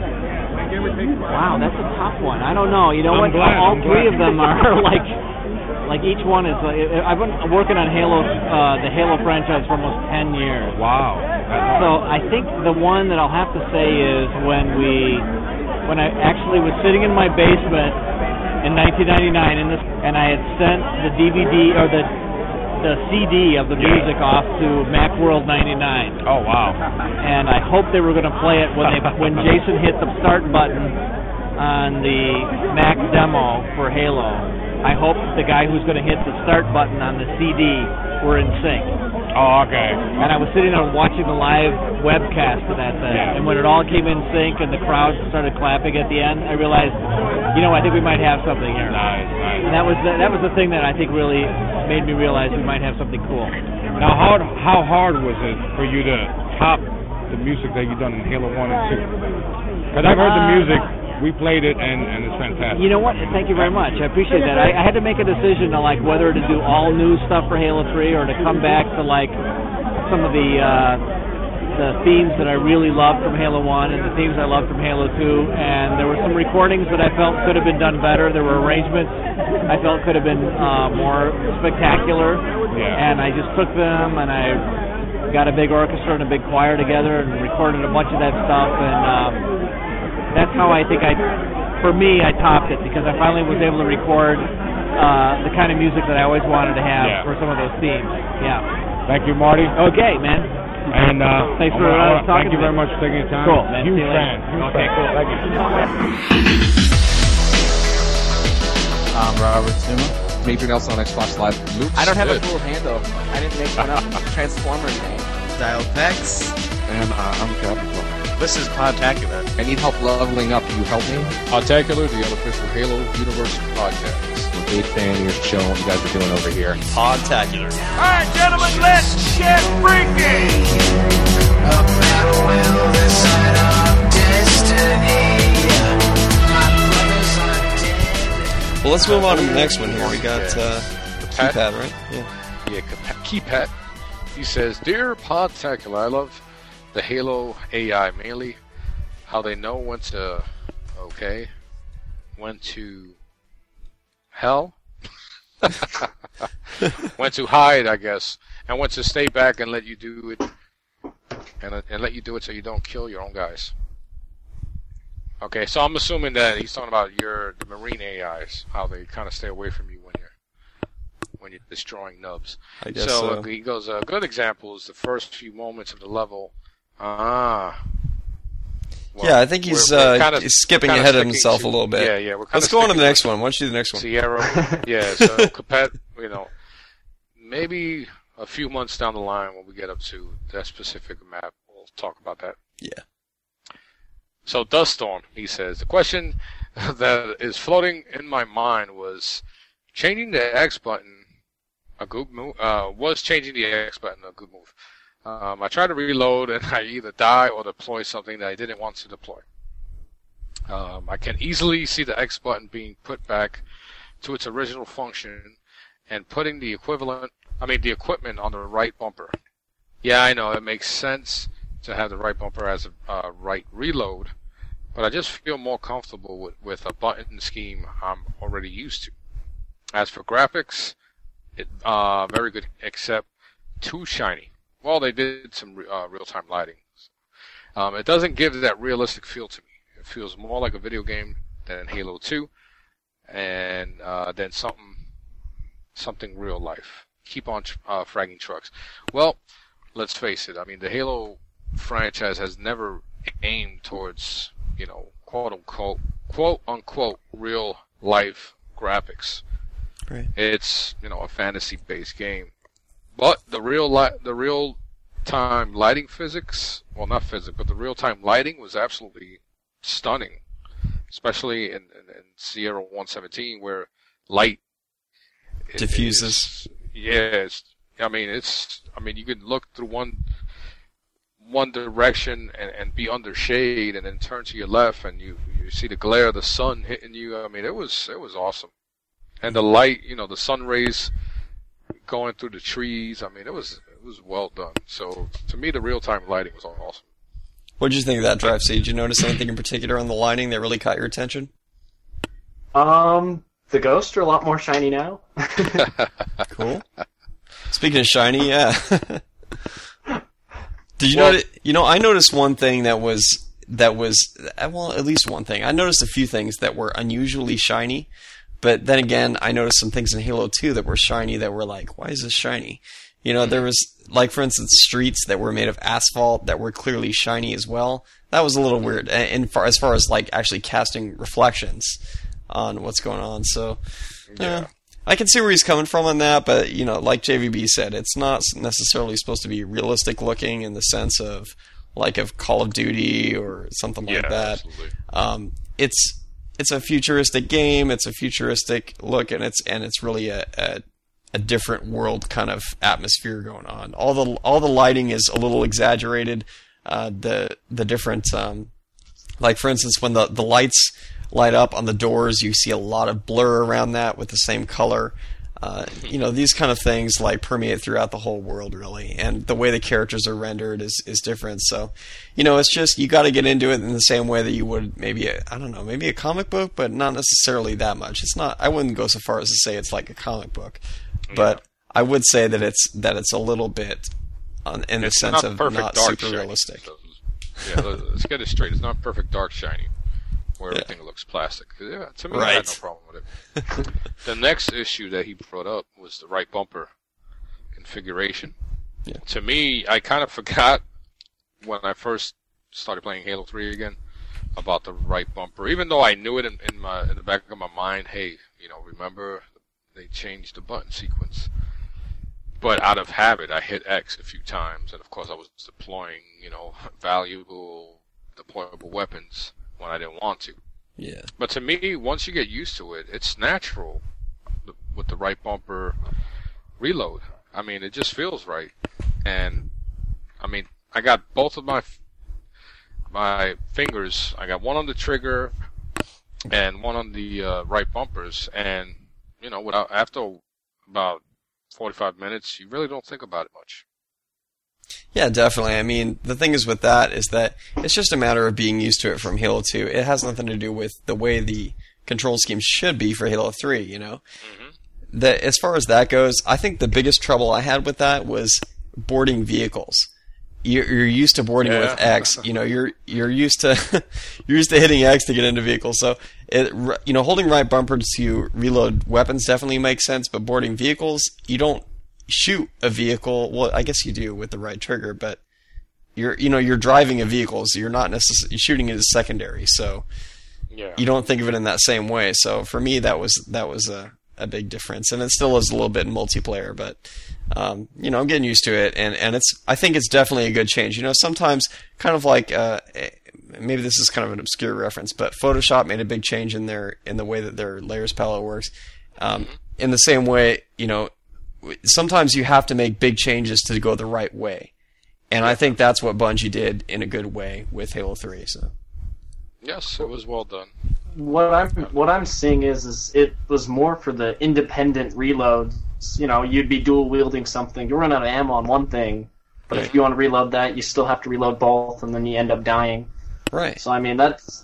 Wow, that's a tough one. I don't know. You know what? All three of them are like each one is. I've been working on Halo, the Halo franchise for almost 10 years. Wow. So I think the one that I'll have to say is when I actually was sitting in my basement in 1999 and I had sent the DVD or the CD of the music off to Macworld 99. Oh, wow. And I hoped they were going to play it when Jason hit the start button on the Mac demo for Halo. I hoped the guy who's going to hit the start button on the CD were in sync. Oh, okay. And I was sitting there watching the live webcast of that thing. And when it all came in sync and the crowd started clapping at the end, I realized, I think we might have something here. Nice. And that was the thing that I think really made me realize we might have something cool. Now, how hard was it for you to top the music that you've done in Halo 1 and 2? Because I've heard the music, we played it, and it's fantastic. You know what? Thank you very much. I appreciate that. I had to make a decision to whether to do all new stuff for Halo 3 or to come back to some of the themes that I really loved from Halo 1 and the themes I loved from Halo 2. And there were some recordings that I felt could have been done better. There were arrangements I felt could have been more spectacular. Yeah. And I just took them and I got a big orchestra and a big choir together and recorded a bunch of that stuff. And that's how I think I topped it, because I finally was able to record the kind of music that I always wanted to have for some of those themes. Yeah. Thank you, Marty. Okay, man. And thanks for talking. Thank you very much for taking your time. Cool, man. Huge fan. Okay, cool. Thank you. I'm Robert Zuma. Major Nelson on Xbox Live. Luke I don't have a Smith. cool handle. I didn't make one up. Transformer name. Dial Pex. And I'm Capricorn. This is Podtacular. I need help leveling up. Can you help me? Podtacular, the unofficial Halo Universe podcast. I'm a big fan of your show and what you guys are doing over here. Podtacular. All right, gentlemen, let's get freaky. A battle will decide our destiny. My brothers are dead. Well, let's move on to the next one here. We got Keypad, right? Yeah, Keypad. He says, "Dear Podtacular, I love the Halo AI, mainly how they know when to hell, when to hide, I guess, and when to stay back and let you do it, and let you do it so you don't kill your own guys." Okay, so I'm assuming that he's talking about the Marine AIs, how they kind of stay away from you when you're destroying nubs. I guess so. He goes, a good example is the first few moments of the level. Well, yeah, I think he's skipping ahead of himself a little bit. Yeah. Let's go on to the next one. Why don't you do the next one? Sierra. Yeah, so Capet, maybe a few months down the line when we get up to that specific map, we'll talk about that. Yeah. So Duststorm, he says, the question that is floating in my mind was changing the X button a good move. Was changing the X button a good move? I tried to reload and I either die or deploy something that I didn't want to deploy. I can easily see the X button being put back to its original function and putting the equipment on the right bumper. Yeah, I know, it makes sense to have the right bumper as a right reload, but I just feel more comfortable with a button scheme I'm already used to. As for graphics, very good, except too shiny. Well, they did some real-time lighting. It doesn't give that realistic feel to me. It feels more like a video game than Halo 2, and then something real life. Keep on fragging trucks. Well, let's face it. I mean, the Halo franchise has never aimed towards, quote unquote, real life graphics. Right. It's, a fantasy-based game. But the real time lighting physics, well, not physics, but the real time lighting was absolutely stunning, especially in Sierra 117 where light diffuses. Yes, I mean you can look through one direction and be under shade, and then turn to your left and you see the glare of the sun hitting you. I mean, it was awesome, and the light, the sun rays going through the trees. I mean, it was well done. So to me, the real time lighting was awesome. What did you think of that drive, C? Did you notice anything in particular on the lighting that really caught your attention? The ghosts are a lot more shiny now. Cool. Speaking of shiny, yeah. Did you notice? I noticed one thing that was well, at least one thing. I noticed a few things that were unusually shiny, but then again, I noticed some things in Halo 2 that were shiny that were like, why is this shiny? There was, like, for instance, streets that were made of asphalt that were clearly shiny as well. That was a little weird, as far as like actually casting reflections on what's going on. So, I can see where he's coming from on that, but like JVB said, it's not necessarily supposed to be realistic looking in the sense of like of Call of Duty or something like that. Absolutely. It's a futuristic game. It's a futuristic look, and it's really a different world kind of atmosphere going on. All the lighting is a little exaggerated. The different like for instance when the lights light up on the doors, you see a lot of blur around that with the same color. These kind of things like permeate throughout the whole world really, and the way the characters are rendered is different. So, it's just you got to get into it in the same way that you would maybe a comic book, but not necessarily that much. It's not. I wouldn't go so far as to say it's like a comic book, but I would say that it's a little bit in the sense of not super realistic. So, let's get it straight. It's not perfect dark shiny, where everything looks plastic. Yeah, to me, I had no problem with it. The next issue that he brought up was the right bumper configuration. Yeah. To me, I kind of forgot when I first started playing Halo 3 again about the right bumper, even though I knew it in the back of my mind. Hey, remember they changed the button sequence. But out of habit, I hit X a few times, and of course I was deploying, valuable deployable weapons when I didn't want to. Yeah. But to me, once you get used to it, it's natural with the right bumper reload. I mean, it just feels right. And, I got both of my fingers. I got one on the trigger and one on the right bumpers. And, after about 45 minutes, you really don't think about it much. Yeah, definitely. The thing is with that is that it's just a matter of being used to it from Halo 2. It has nothing to do with the way the control scheme should be for Halo 3, Mm-hmm. As far as that goes, I think the biggest trouble I had with that was boarding vehicles. You're used to boarding with X. You're used to hitting X to get into vehicles. So, holding right bumper to reload weapons definitely makes sense. But boarding vehicles, you don't shoot a vehicle. Well, I guess you do with the right trigger, but you're driving a vehicle, so you're not necessarily shooting it as secondary. So, you don't think of it in that same way. So for me, that was a big difference, and it still is a little bit in multiplayer, but I'm getting used to it, and I think it's definitely a good change. Sometimes kind of like maybe this is kind of an obscure reference, but Photoshop made a big change in the way that their layers palette works. In the same way, sometimes you have to make big changes to go the right way, and I think that's what Bungie did in a good way with Halo 3. So. Yes, it was well done. What I'm seeing is it was more for the independent reloads. You'd be dual wielding something. You run out of ammo on one thing, but if you want to reload that, you still have to reload both, and then you end up dying. Right. So that's,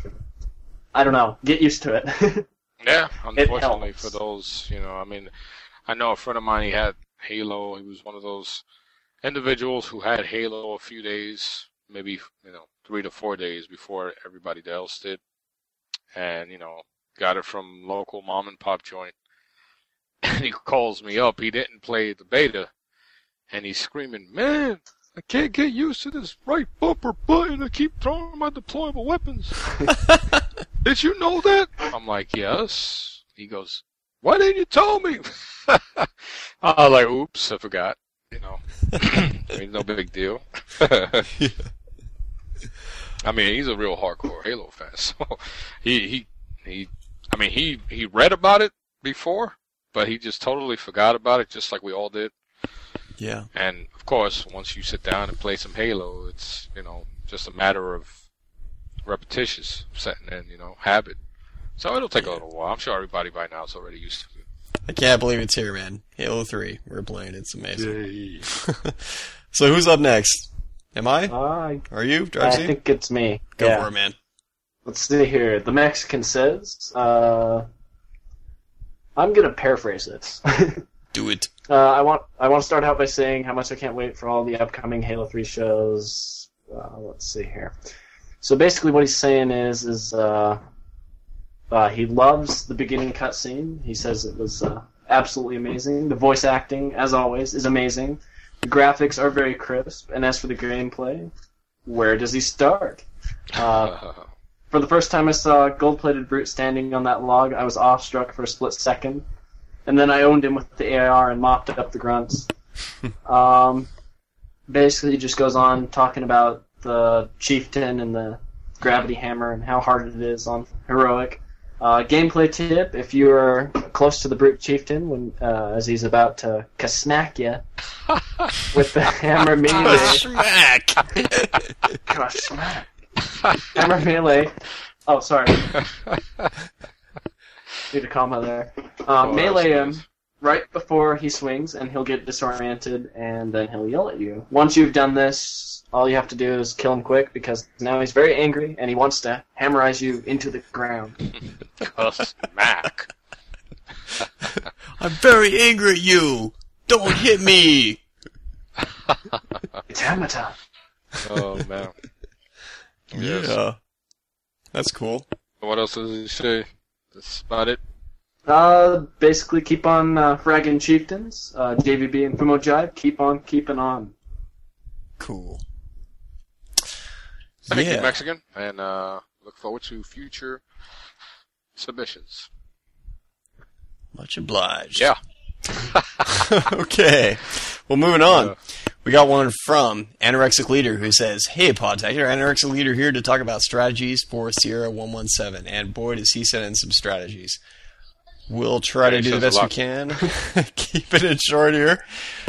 I don't know. Get used to it. Yeah, unfortunately for those, I know a friend of mine. He had Halo. He was one of those individuals who had Halo a few days, maybe 3 to 4 days before everybody else did. And, got it from local mom and pop joint. And he calls me up. He didn't play the beta. And he's screaming, man, I can't get used to this right bumper button. I keep throwing my deployable weapons. Did you know that? I'm like, yes. He goes, why didn't you tell me? I was like, oops, I forgot. You know, I mean, no big deal. I mean, he's a real hardcore Halo fan, so he read about it before, but he just totally forgot about it, just like we all did. Yeah. And of course, once you sit down and play some Halo, it's, you know, just a matter of repetitious setting in, you know, habit. So it'll take a little while. I'm sure everybody by now is already used to it. I can't believe it's here, man. Halo 3. We're playing. It's amazing. So who's up next? Am I? Are you, Darcy? I think it's me. Go for it, man. Let's see here. The Mexican says, I'm going to paraphrase this. Do it. I want to start out by saying how much I can't wait for all the upcoming Halo 3 shows. Let's see here. So basically what he's saying is he loves the beginning cutscene. He says it was absolutely amazing. The voice acting, as always, is amazing. The graphics are very crisp. And as for the gameplay, where does he start? For the first time I saw a gold-plated brute standing on that log, I was awestruck for a split second. And then I owned him with the AR and mopped up the grunts. Basically, he just goes on talking about the chieftain and the gravity hammer and how hard it is on heroic. Gameplay tip: if you are close to the brute chieftain when as he's about to kasmack you with the hammer melee, kasmack, hammer melee. Oh, sorry. Need a comma there. Melee him right before he swings, and he'll get disoriented, and then he'll yell at you. Once you've done this, all you have to do is kill him quick, because now he's very angry, and he wants to hammerize you into the ground. Smack. I'm very angry at you! Don't hit me! It's hammer time. Oh, man. Yes. Yeah. That's cool. What else does he say? That's about it? Basically keep on fragging chieftains. JVB and Fumo Jive, keep on keeping on. Cool. Thank you, Mexican, and look forward to future submissions. Much obliged. Yeah. Okay. Well, moving on. We got one from Anorexic Leader who says, "Hey, Podtector, Anorexic Leader here to talk about strategies for Sierra 117. And boy, does he send in some strategies. We'll try to do the best we can. Keeping it short here.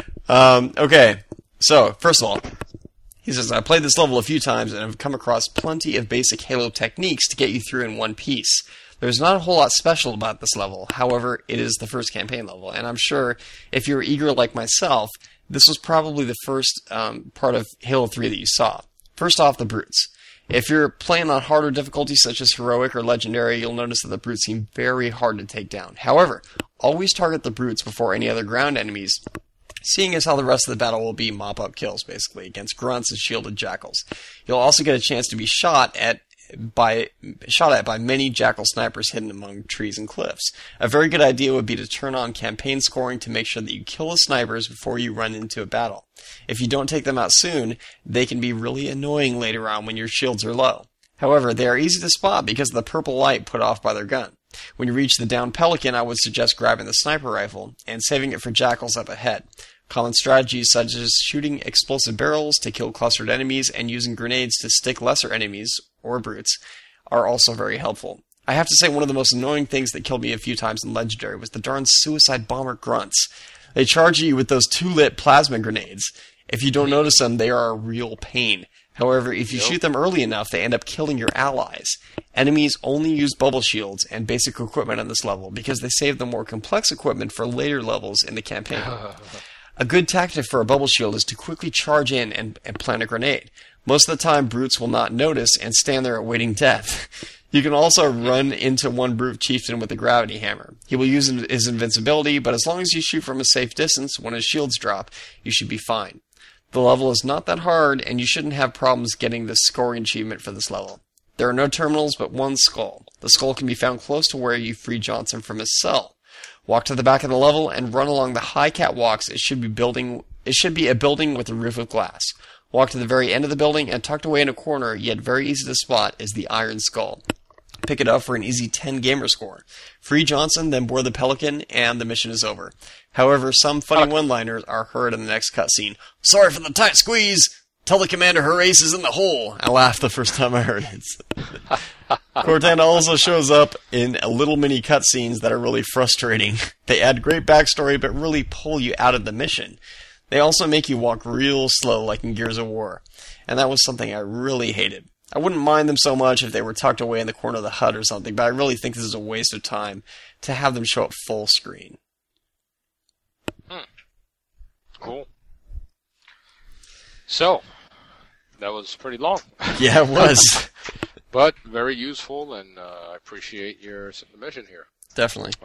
Okay. So, first of all, he says, I played this level a few times and have come across plenty of basic Halo techniques to get you through in one piece. There's not a whole lot special about this level. However, it is the first campaign level, and I'm sure if you're eager like myself, this was probably the first part of Halo 3 that you saw. First off, the brutes. If you're playing on harder difficulties such as Heroic or Legendary, you'll notice that the brutes seem very hard to take down. However, always target the brutes before any other ground enemies, seeing as how the rest of the battle will be mop-up kills, basically, against grunts and shielded jackals. You'll also get a chance to be shot at by many jackal snipers hidden among trees and cliffs. A very good idea would be to turn on campaign scoring to make sure that you kill the snipers before you run into a battle. If you don't take them out soon, they can be really annoying later on when your shields are low. However, they are easy to spot because of the purple light put off by their gun. When you reach the downed pelican, I would suggest grabbing the sniper rifle and saving it for jackals up ahead. Common strategies such as shooting explosive barrels to kill clustered enemies and using grenades to stick lesser enemies, or brutes, are also very helpful. I have to say one of the most annoying things that killed me a few times in Legendary was the darn suicide bomber grunts. They charge you with those 2-lit plasma grenades. If you don't notice them, they are a real pain. However, if you shoot them early enough, they end up killing your allies. Enemies only use bubble shields and basic equipment on this level because they save the more complex equipment for later levels in the campaign. A good tactic for a bubble shield is to quickly charge in and plant a grenade. Most of the time, brutes will not notice and stand there awaiting death. You can also run into one brute chieftain with a gravity hammer. He will use his invincibility, but as long as you shoot from a safe distance when his shields drop, you should be fine. The level is not that hard, and you shouldn't have problems getting the scoring achievement for this level. There are no terminals, but one skull. The skull can be found close to where you free Johnson from his cell. Walk to the back of the level and run along the high catwalks. It should be a building with a roof of glass. Walk to the very end of the building, and tucked away in a corner, yet very easy to spot, is the Iron Skull. Pick it up for an easy 10 gamer score. Free Johnson, then board the Pelican, and the mission is over. However, some funny one-liners are heard in the next cutscene. Sorry for the tight squeeze! Tell the commander her ace is in the hole! I laughed the first time I heard it. Cortana also shows up in little mini cutscenes that are really frustrating. They add great backstory, but really pull you out of the mission. They also make you walk real slow, like in Gears of War. And that was something I really hated. I wouldn't mind them so much if they were tucked away in the corner of the HUD or something, but I really think this is a waste of time to have them show up full screen. Cool. So, that was pretty long. Yeah, it was. But very useful, and I appreciate your submission here. Definitely.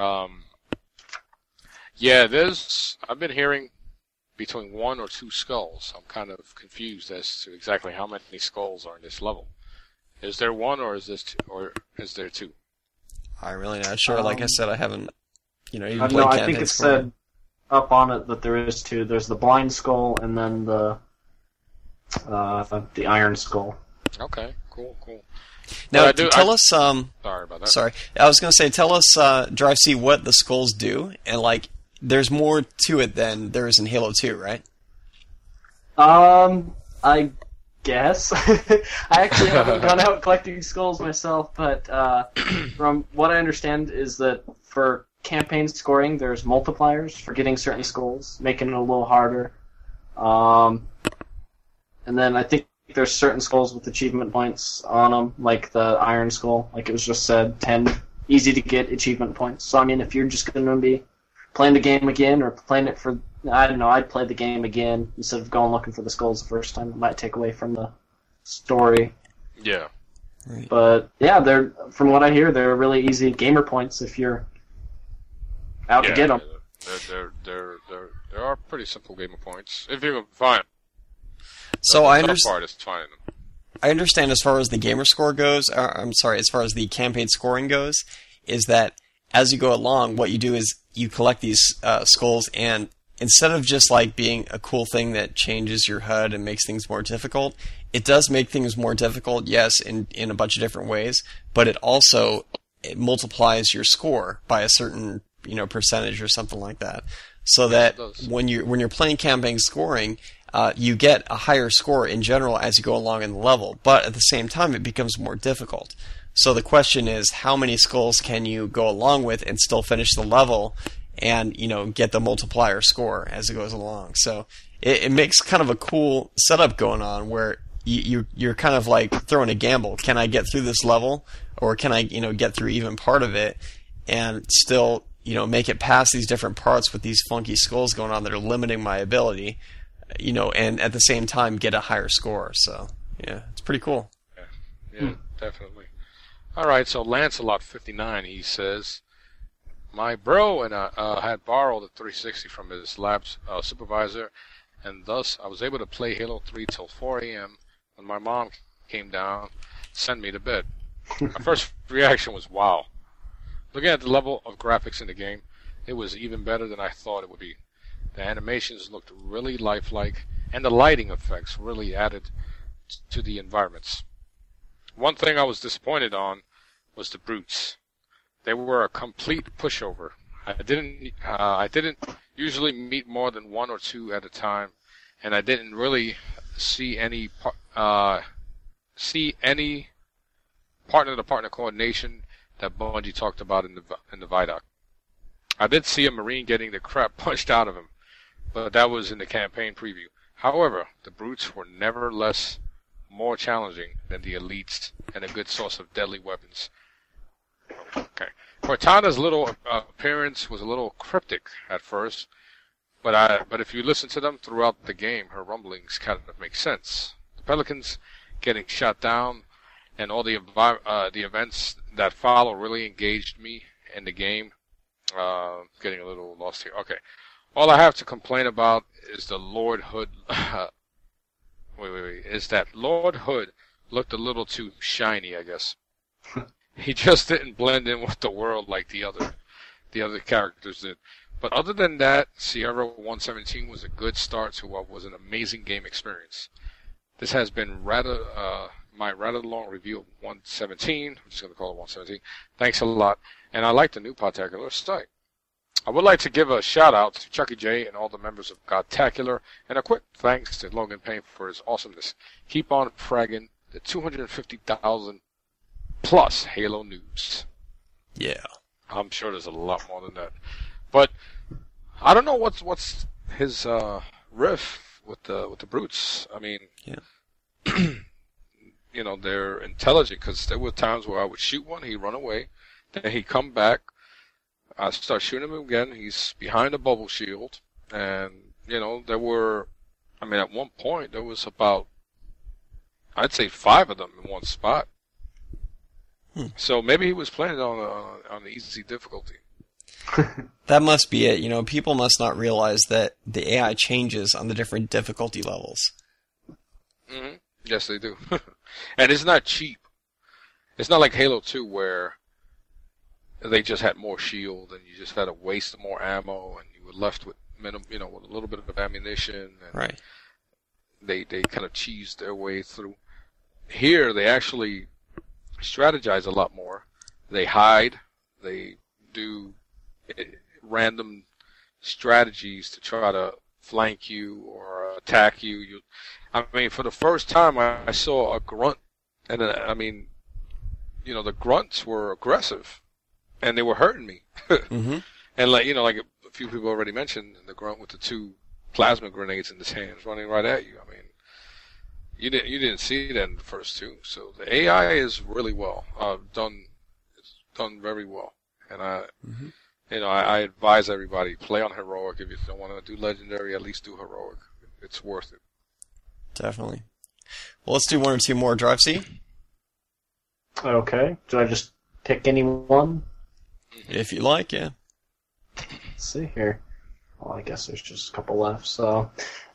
Yeah, I've been hearing between 1 or 2 skulls. I'm kind of confused as to exactly how many skulls are in this level. Is there 1 or is there 2? I'm really not sure. Like I said, I haven't, even played No, I campaign think it scoring. said up on it that there is 2. There's the blind skull and then the iron skull. Okay, cool. Now, tell us. Sorry about that. Sorry, I was going to say, tell us, Drive C, what the skulls do, and there's more to it than there is in Halo 2, right? I guess. I actually haven't gone out collecting skulls myself, but from what I understand is that for campaign scoring, there's multipliers for getting certain skulls, making it a little harder. And then I think there's certain skulls with achievement points on them, like the Iron Skull, like it was just said, 10 easy to get achievement points. So, I mean, if you're just going to be playing the game again or playing it for, I don't know, I'd play the game again instead of going looking for the skulls the first time. It might take away from the story. Yeah. But, yeah, from what I hear, they're really easy gamer points if you're out to get them. There are pretty simple gamer points, if you can find them. So I understand. Part is finding them. I understand as far as the gamer score goes. As far as the campaign scoring goes, is that as you go along, what you do is you collect these skulls, and instead of just being a cool thing that changes your HUD and makes things more difficult, it does make things more difficult. Yes, in a bunch of different ways, but it multiplies your score by a certain percentage or something like that, so that when you're playing campaign scoring. You get a higher score in general as you go along in the level, but at the same time it becomes more difficult. So the question is, how many skulls can you go along with and still finish the level and, get the multiplier score as it goes along? So it makes kind of a cool setup going on where you're kind of throwing a gamble. Can I get through this level, or can I, get through even part of it and still, make it past these different parts with these funky skulls going on that are limiting my ability? And at the same time get a higher score. So, yeah, it's pretty cool. Yeah, definitely. All right, so Lancelot59, he says, my bro and I had borrowed the 360 from his lab supervisor, and thus I was able to play Halo 3 till 4 a.m. when my mom came down to send me to bed. My first reaction was, wow. Looking at the level of graphics in the game, it was even better than I thought it would be. The animations looked really lifelike, and the lighting effects really added to the environments. One thing I was disappointed on was the brutes. They were a complete pushover. I didn't usually meet more than 1 or 2 at a time, and I didn't really see any partner-to-partner coordination that Bungie talked about in the Vidoc. I did see a Marine getting the crap punched out of him, but that was in the campaign preview. However, the brutes were nevertheless more challenging than the elites and a good source of deadly weapons. Okay. Cortana's little appearance was a little cryptic at first, but if you listen to them throughout the game, her rumblings kind of make sense. The Pelicans getting shot down and all the events that follow really engaged me in the game. Getting a little lost here. Okay. All I have to complain about is the Lord Hood. Is that Lord Hood looked a little too shiny, I guess. He just didn't blend in with the world like the other characters did. But other than that, Sierra 117 was a good start to what was an amazing game experience. This has been rather my rather long review of 117. I'm just going to call it 117. Thanks a lot. And I like the new Podtacular site. I would like to give a shout out to Chucky J and all the members of Godtacular, and a quick thanks to Logan Payne for his awesomeness. Keep on fragging the 250,000 plus Halo news. Yeah. I'm sure there's a lot more than that. But I don't know what's his riff with the brutes. I mean, yeah. You know, they're intelligent, because there were times where I would shoot one, he'd run away, then he'd come back, I start shooting him again, he's behind a bubble shield, and, you know, there were, I mean, at one point, there was about, I'd say 5 of them in one spot. So maybe he was playing on the easy difficulty. That must be it. You know, people must not realize that the AI changes on the different difficulty levels. Mm-hmm. Yes, they do. And it's not cheap. It's not like Halo 2 where they just had more shield and you just had to waste more ammo and you were left with with a little bit of ammunition. And right. They kind of cheesed their way through. Here, they actually strategize a lot more. They hide. They do random strategies to try to flank you or attack you. I mean, for the first time, I saw a grunt, and I mean, you know, the grunts were aggressive, and they were hurting me. Mm-hmm. And like a few people already mentioned, the grunt with the 2 plasma grenades in his hands running right at you. I mean, you didn't see that in the first 2. So the AI is really well done. It's done very well, and I advise everybody, play on heroic. If you don't want to do legendary, at least do heroic. It's worth it. Definitely. Well, let's do 1 or 2 more. Drive C? Okay. Should I just pick any one? If you like, yeah. Let's see here. Well, I guess there's just a couple left. So,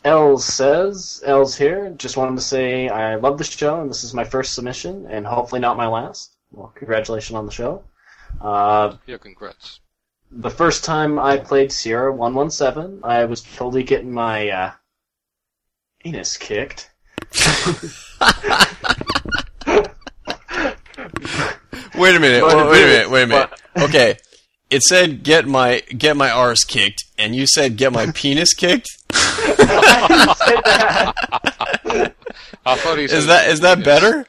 L's here. Just wanted to say I love the show, and this is my first submission, and hopefully not my last. Well, congratulations on the show. Yeah, congrats. The first time I played Sierra 117, I was totally getting my anus kicked. Wait a minute. Okay. It said get my arse kicked, and you said get my penis kicked? I didn't say that. I thought he said Is that better?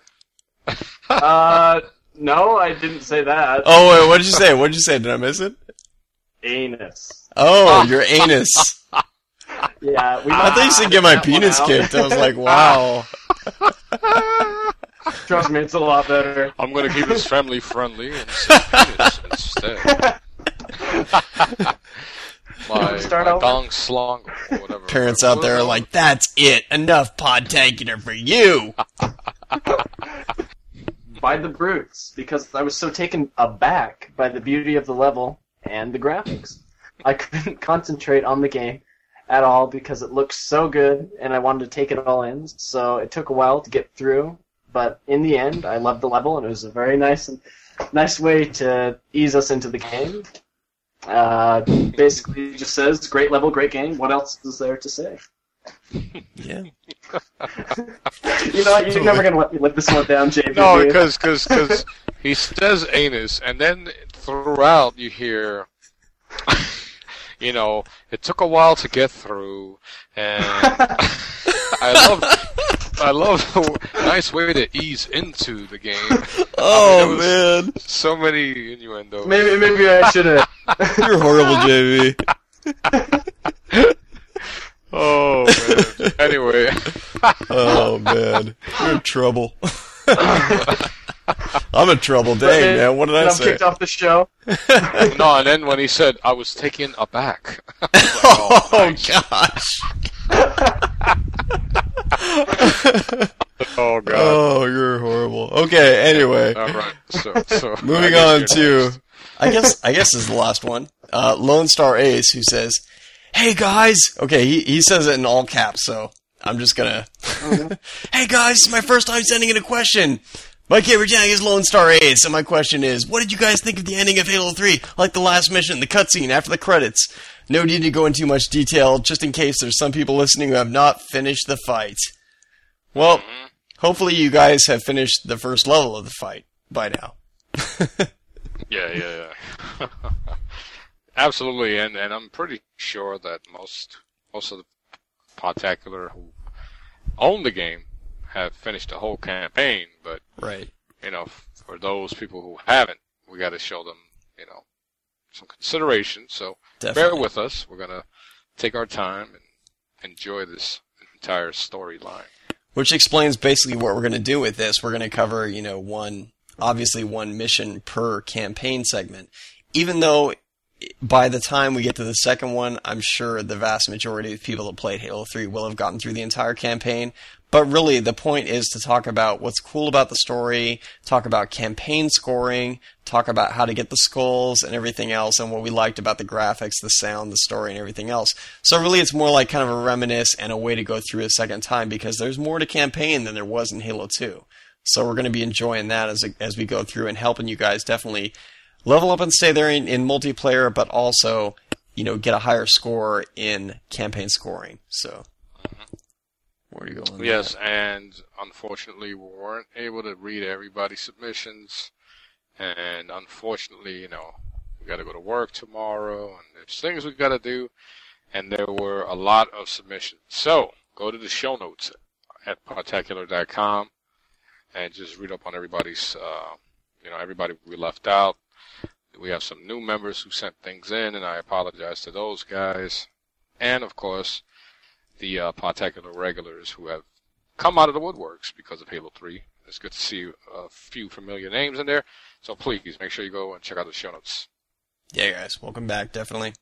No, I didn't say that. Oh, wait, what did you say? Did I miss it? Anus. Oh, your anus. Yeah, I thought you said get my penis kicked. I was like, wow. Trust me, it's a lot better. I'm going to keep this family friendly and say penis instead. my dong slong or whatever. Parents out there are like, that's it. Enough Podtacular for you. By the brutes, because I was so taken aback by the beauty of the level and the graphics. I couldn't concentrate on the game at all because it looked so good and I wanted to take it all in, so it took a while to get through, but in the end I loved the level and it was a very nice way to ease us into the game. Basically it just says, great level, great game, what else is there to say? Yeah. You know what, you're never going to let me live this one down, JB. No, because he says anus, and then throughout you hear, you know, it took a while to get through, and I love the nice way to ease into the game. Oh, man. So many innuendos. Maybe I should have. You're horrible, JB. Oh, man. Anyway. Oh, man. You're in trouble. I'm in trouble. Dang, man. What did I say? I'm kicked off the show. No, and then when he said, I was taken aback. Like, oh gosh. Oh, God. Oh, you're horrible. Okay, anyway. All right. So moving on to, I guess this is the last one. Lone Star Ace, who says, "Hey guys." Okay, he says it in all caps, so I'm just gonna. Hey guys, this is my first time sending in a question. My favorite tag is Lone Star Ace, and my question is, what did you guys think of the ending of Halo 3? Like the last mission, the cutscene after the credits. No need to go into too much detail, just in case there's some people listening who have not finished the fight. Well, Hopefully you guys have finished the first level of the fight by now. Yeah. Absolutely, and I'm pretty sure that most of the Podtacular who own the game have finished the whole campaign, but right. For those people who haven't, we got to show them, some consideration. So Definitely. Bear with us. We're gonna take our time and enjoy this entire storyline. Which explains basically what we're going to do with this. We're going to cover, one mission per campaign segment. Even though by the time we get to the second one, I'm sure the vast majority of people that played Halo 3 will have gotten through the entire campaign. But really, the point is to talk about what's cool about the story, talk about campaign scoring, talk about how to get the skulls and everything else, and what we liked about the graphics, the sound, the story, and everything else. So really, it's more like kind of a reminisce and a way to go through a second time, because there's more to campaign than there was in Halo 2. So we're going to be enjoying that as we go through and helping you guys definitely level up and stay there in multiplayer, but also, get a higher score in campaign scoring. So, where are you going? Yes, and unfortunately, we weren't able to read everybody's submissions, and unfortunately, we got to go to work tomorrow, and there's things we got to do, and there were a lot of submissions. So, go to the show notes at podtacular.com and just read up on everybody's, everybody we left out. We have some new members who sent things in, and I apologize to those guys. And, of course, the Podtacular regulars who have come out of the woodworks because of Halo 3. It's good to see a few familiar names in there. So please, make sure you go and check out the show notes. Yeah, guys. Welcome back, definitely.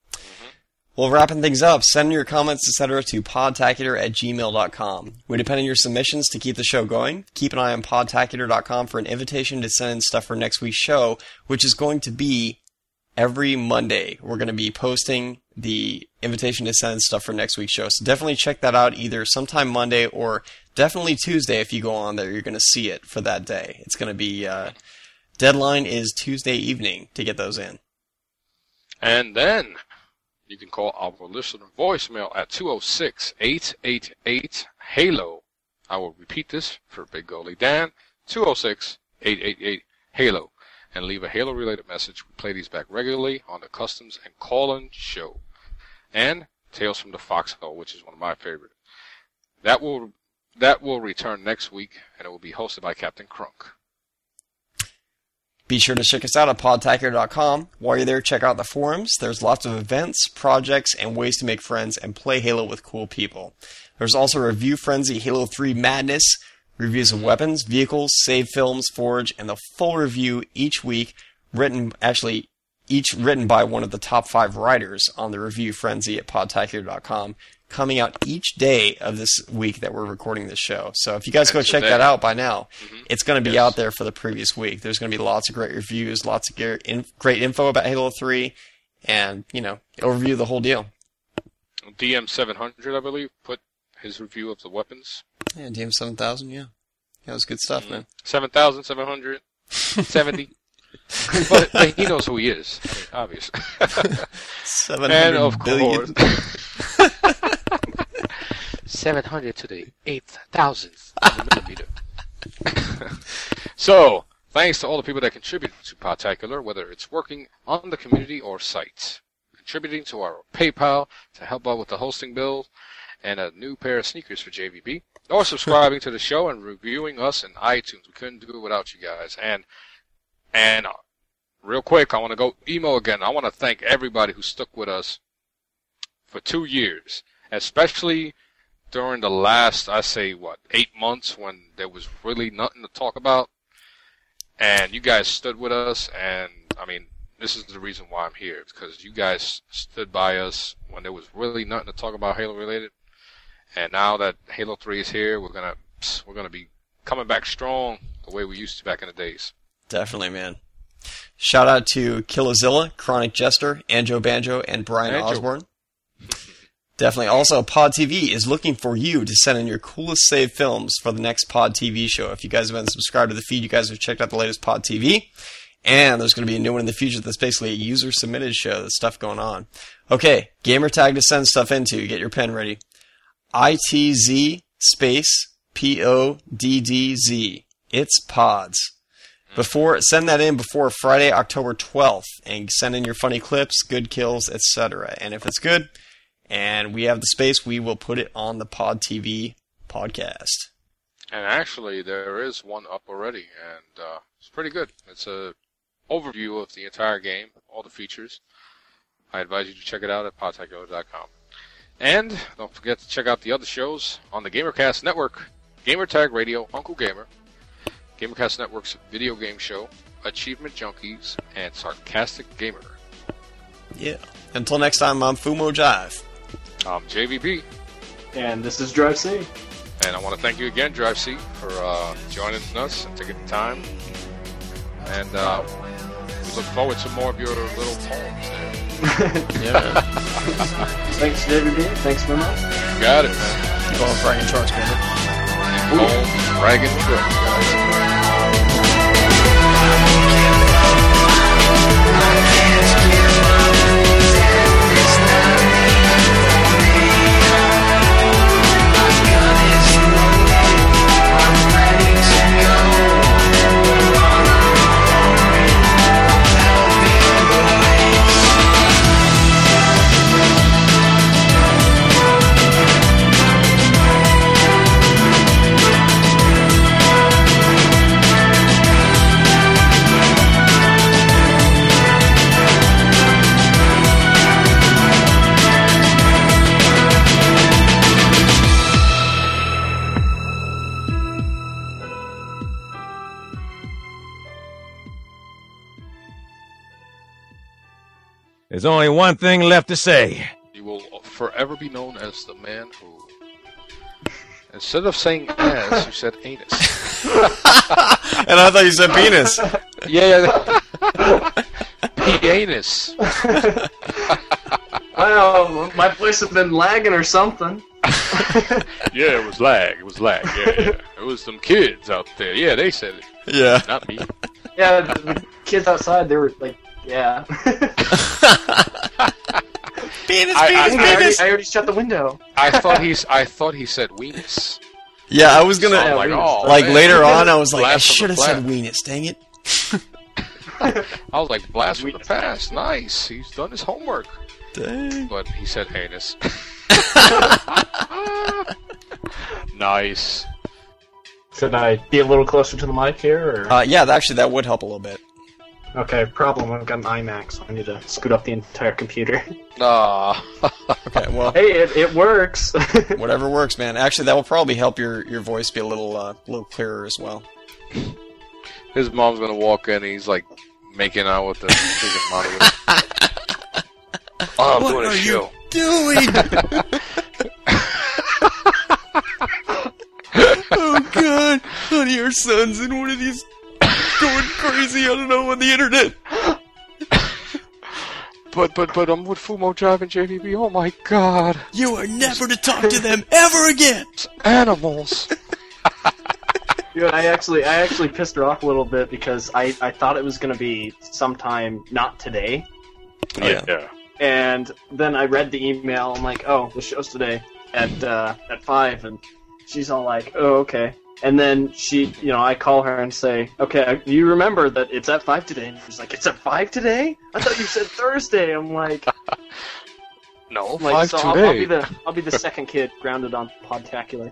Well, wrapping things up, send your comments, etc. to podtacular@gmail.com. We depend on your submissions to keep the show going. Keep an eye on podtacular.com for an invitation to send in stuff for next week's show, which is going to be every Monday. We're going to be posting the invitation to send in stuff for next week's show. So definitely check that out either sometime Monday or definitely Tuesday. If you go on there, you're going to see it for that day. It's going to be, deadline is Tuesday evening to get those in. And then you can call our listener voicemail at 206-888-HALO. I will repeat this for Big Goalie Dan, 206-888-HALO. And leave a Halo-related message. We play these back regularly on the Customs and Call-In show. And Tales from the Foxhole, which is one of my favorite. That will return next week, and it will be hosted by Captain Crunk. Be sure to check us out at podtacular.com. While you're there, check out the forums. There's lots of events, projects, and ways to make friends and play Halo with cool people. There's also Review Frenzy Halo 3 Madness, reviews of weapons, vehicles, save films, Forge, and the full review each week, each written by one of the top 5 writers on the Review Frenzy at podtacular.com, coming out each day of this week that we're recording this show. So if you guys go check that out by now, it's going to be out there for the previous week. There's going to be lots of great reviews, lots of great info about Halo 3, and, it'll review the whole deal. DM700, I believe, put his review of the weapons. Yeah, DM7000, yeah. That was good stuff, man. 7,770. but he knows who he is, obviously. 700 and of billion. course, 700 to the 8,000th of a millimeter. So, thanks to all the people that contributed to Podtacular, whether it's working on the community or site, contributing to our PayPal to help out with the hosting bill, and a new pair of sneakers for JVB, or subscribing to the show and reviewing us in iTunes. We couldn't do it without you guys. And real quick, I want to go emo again. I want to thank everybody who stuck with us for 2 years, especially during the last, 8 months when there was really nothing to talk about. And you guys stood with us, and, this is the reason why I'm here, because you guys stood by us when there was really nothing to talk about Halo-related. And now that Halo 3 is here, we're gonna be coming back strong the way we used to back in the days. Definitely, man. Shout out to Killazilla, Chronic Jester, Anjo Banjo, and Brian Osborne. Definitely. Also, Pod TV is looking for you to send in your coolest saved films for the next Pod TV show. If you guys have been subscribed to the feed, you guys have checked out the latest Pod TV. And there's going to be a new one in the future that's basically a user-submitted show. There's stuff going on. Okay, gamer tag to send stuff into. Get your pen ready. ITZ space PODDZ. It's pods. Send that in before Friday, October 12th, and send in your funny clips, good kills, etc. And if it's good, and we have the space, we will put it on the Pod TV podcast. And actually, there is one up already, and it's pretty good. It's a overview of the entire game, all the features. I advise you to check it out at podtacular.com. And don't forget to check out the other shows on the GamerCast Network, Gamertag Radio, Uncle Gamer, GamerCast Network's video game show, Achievement Junkies, and Sarcastic Gamer. Yeah. Until next time, I'm Fumo Jive. I'm JVB. And this is Drive C. And I want to thank you again, Drive C, for joining us and taking the time. And we look forward to more of your little poems there. Yeah. Thanks, JVB. Thanks very much. You got it, man. Keep on bragging trucks, man. Keep on bragging trucks, guys. There's only one thing left to say. You will forever be known as the man who, instead of saying ass, you said anus. And I thought you said penis. Yeah. Anus. Well, my voice has been lagging or something. Yeah, it was lag. Yeah. It was some kids out there. Yeah, they said it. Yeah. Not me. Yeah, the kids outside, they were like, yeah. Penis. I already shut the window. I thought he said weenus. Yeah, I was gonna man. later on. I was like, I Blast should from have the said weenus. Dang it. I was like, blast from the past. Nice. He's done his homework. Dang. But he said anus. Nice. Should I be a little closer to the mic here? Or? Yeah, actually, that would help a little bit. Okay, problem. I've got an iMac, so I need to scoot up the entire computer. Okay, well. Hey, it works. Whatever works, man. Actually, that will probably help your voice be a little clearer as well. His mom's gonna walk in and he's like making out with the freaking monitor. Oh, I'm doing a show. Doing? Oh god, honey, our son's in one of these going crazy, I don't know, on the internet. But I'm with Fumo Jive and JVB. Oh my god. You are never to talk to them ever again. Animals. Dude, I actually pissed her off a little bit because I thought it was gonna be sometime not today. Yeah. And then I read the email. I'm like, oh, the show's today at 5, and she's all like, oh, okay. And then I call her and say, okay, you remember that it's at 5 today? And she's like, it's at 5 today? I thought you said Thursday. I'm like, no, 5 so today. I'll be the second kid grounded on Podtacular.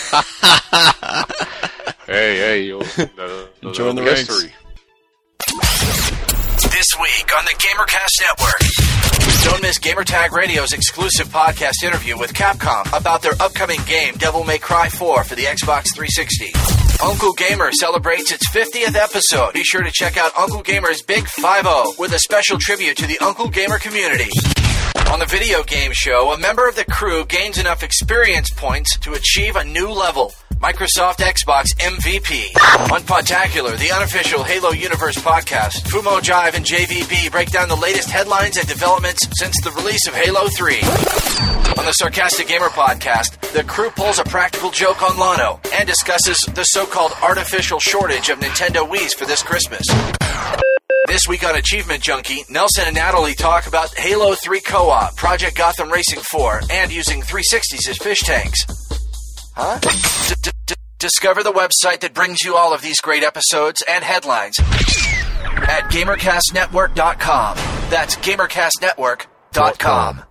Hey, join the history. This week on the GamerCast Network. Don't miss Gamertag Radio's exclusive podcast interview with Capcom about their upcoming game Devil May Cry 4 for the Xbox 360. Uncle Gamer celebrates its 50th episode. Be sure to check out Uncle Gamer's Big 5-0 with a special tribute to the Uncle Gamer community. On the video game show, a member of the crew gains enough experience points to achieve a new level. Microsoft Xbox MVP. On Podtacular, the unofficial Halo Universe podcast, Fumo Jive and JVB break down the latest headlines and developments since the release of Halo 3. On the Sarcastic Gamer podcast, the crew pulls a practical joke on Lano and discusses the so-called artificial shortage of Nintendo Wiis for this Christmas. This week on Achievement Junkie, Nelson and Natalie talk about Halo 3 co-op, Project Gotham Racing 4, and using 360s as fish tanks. Huh? Discover the website that brings you all of these great episodes and headlines at GamerCastNetwork.com. That's GamerCastNetwork.com.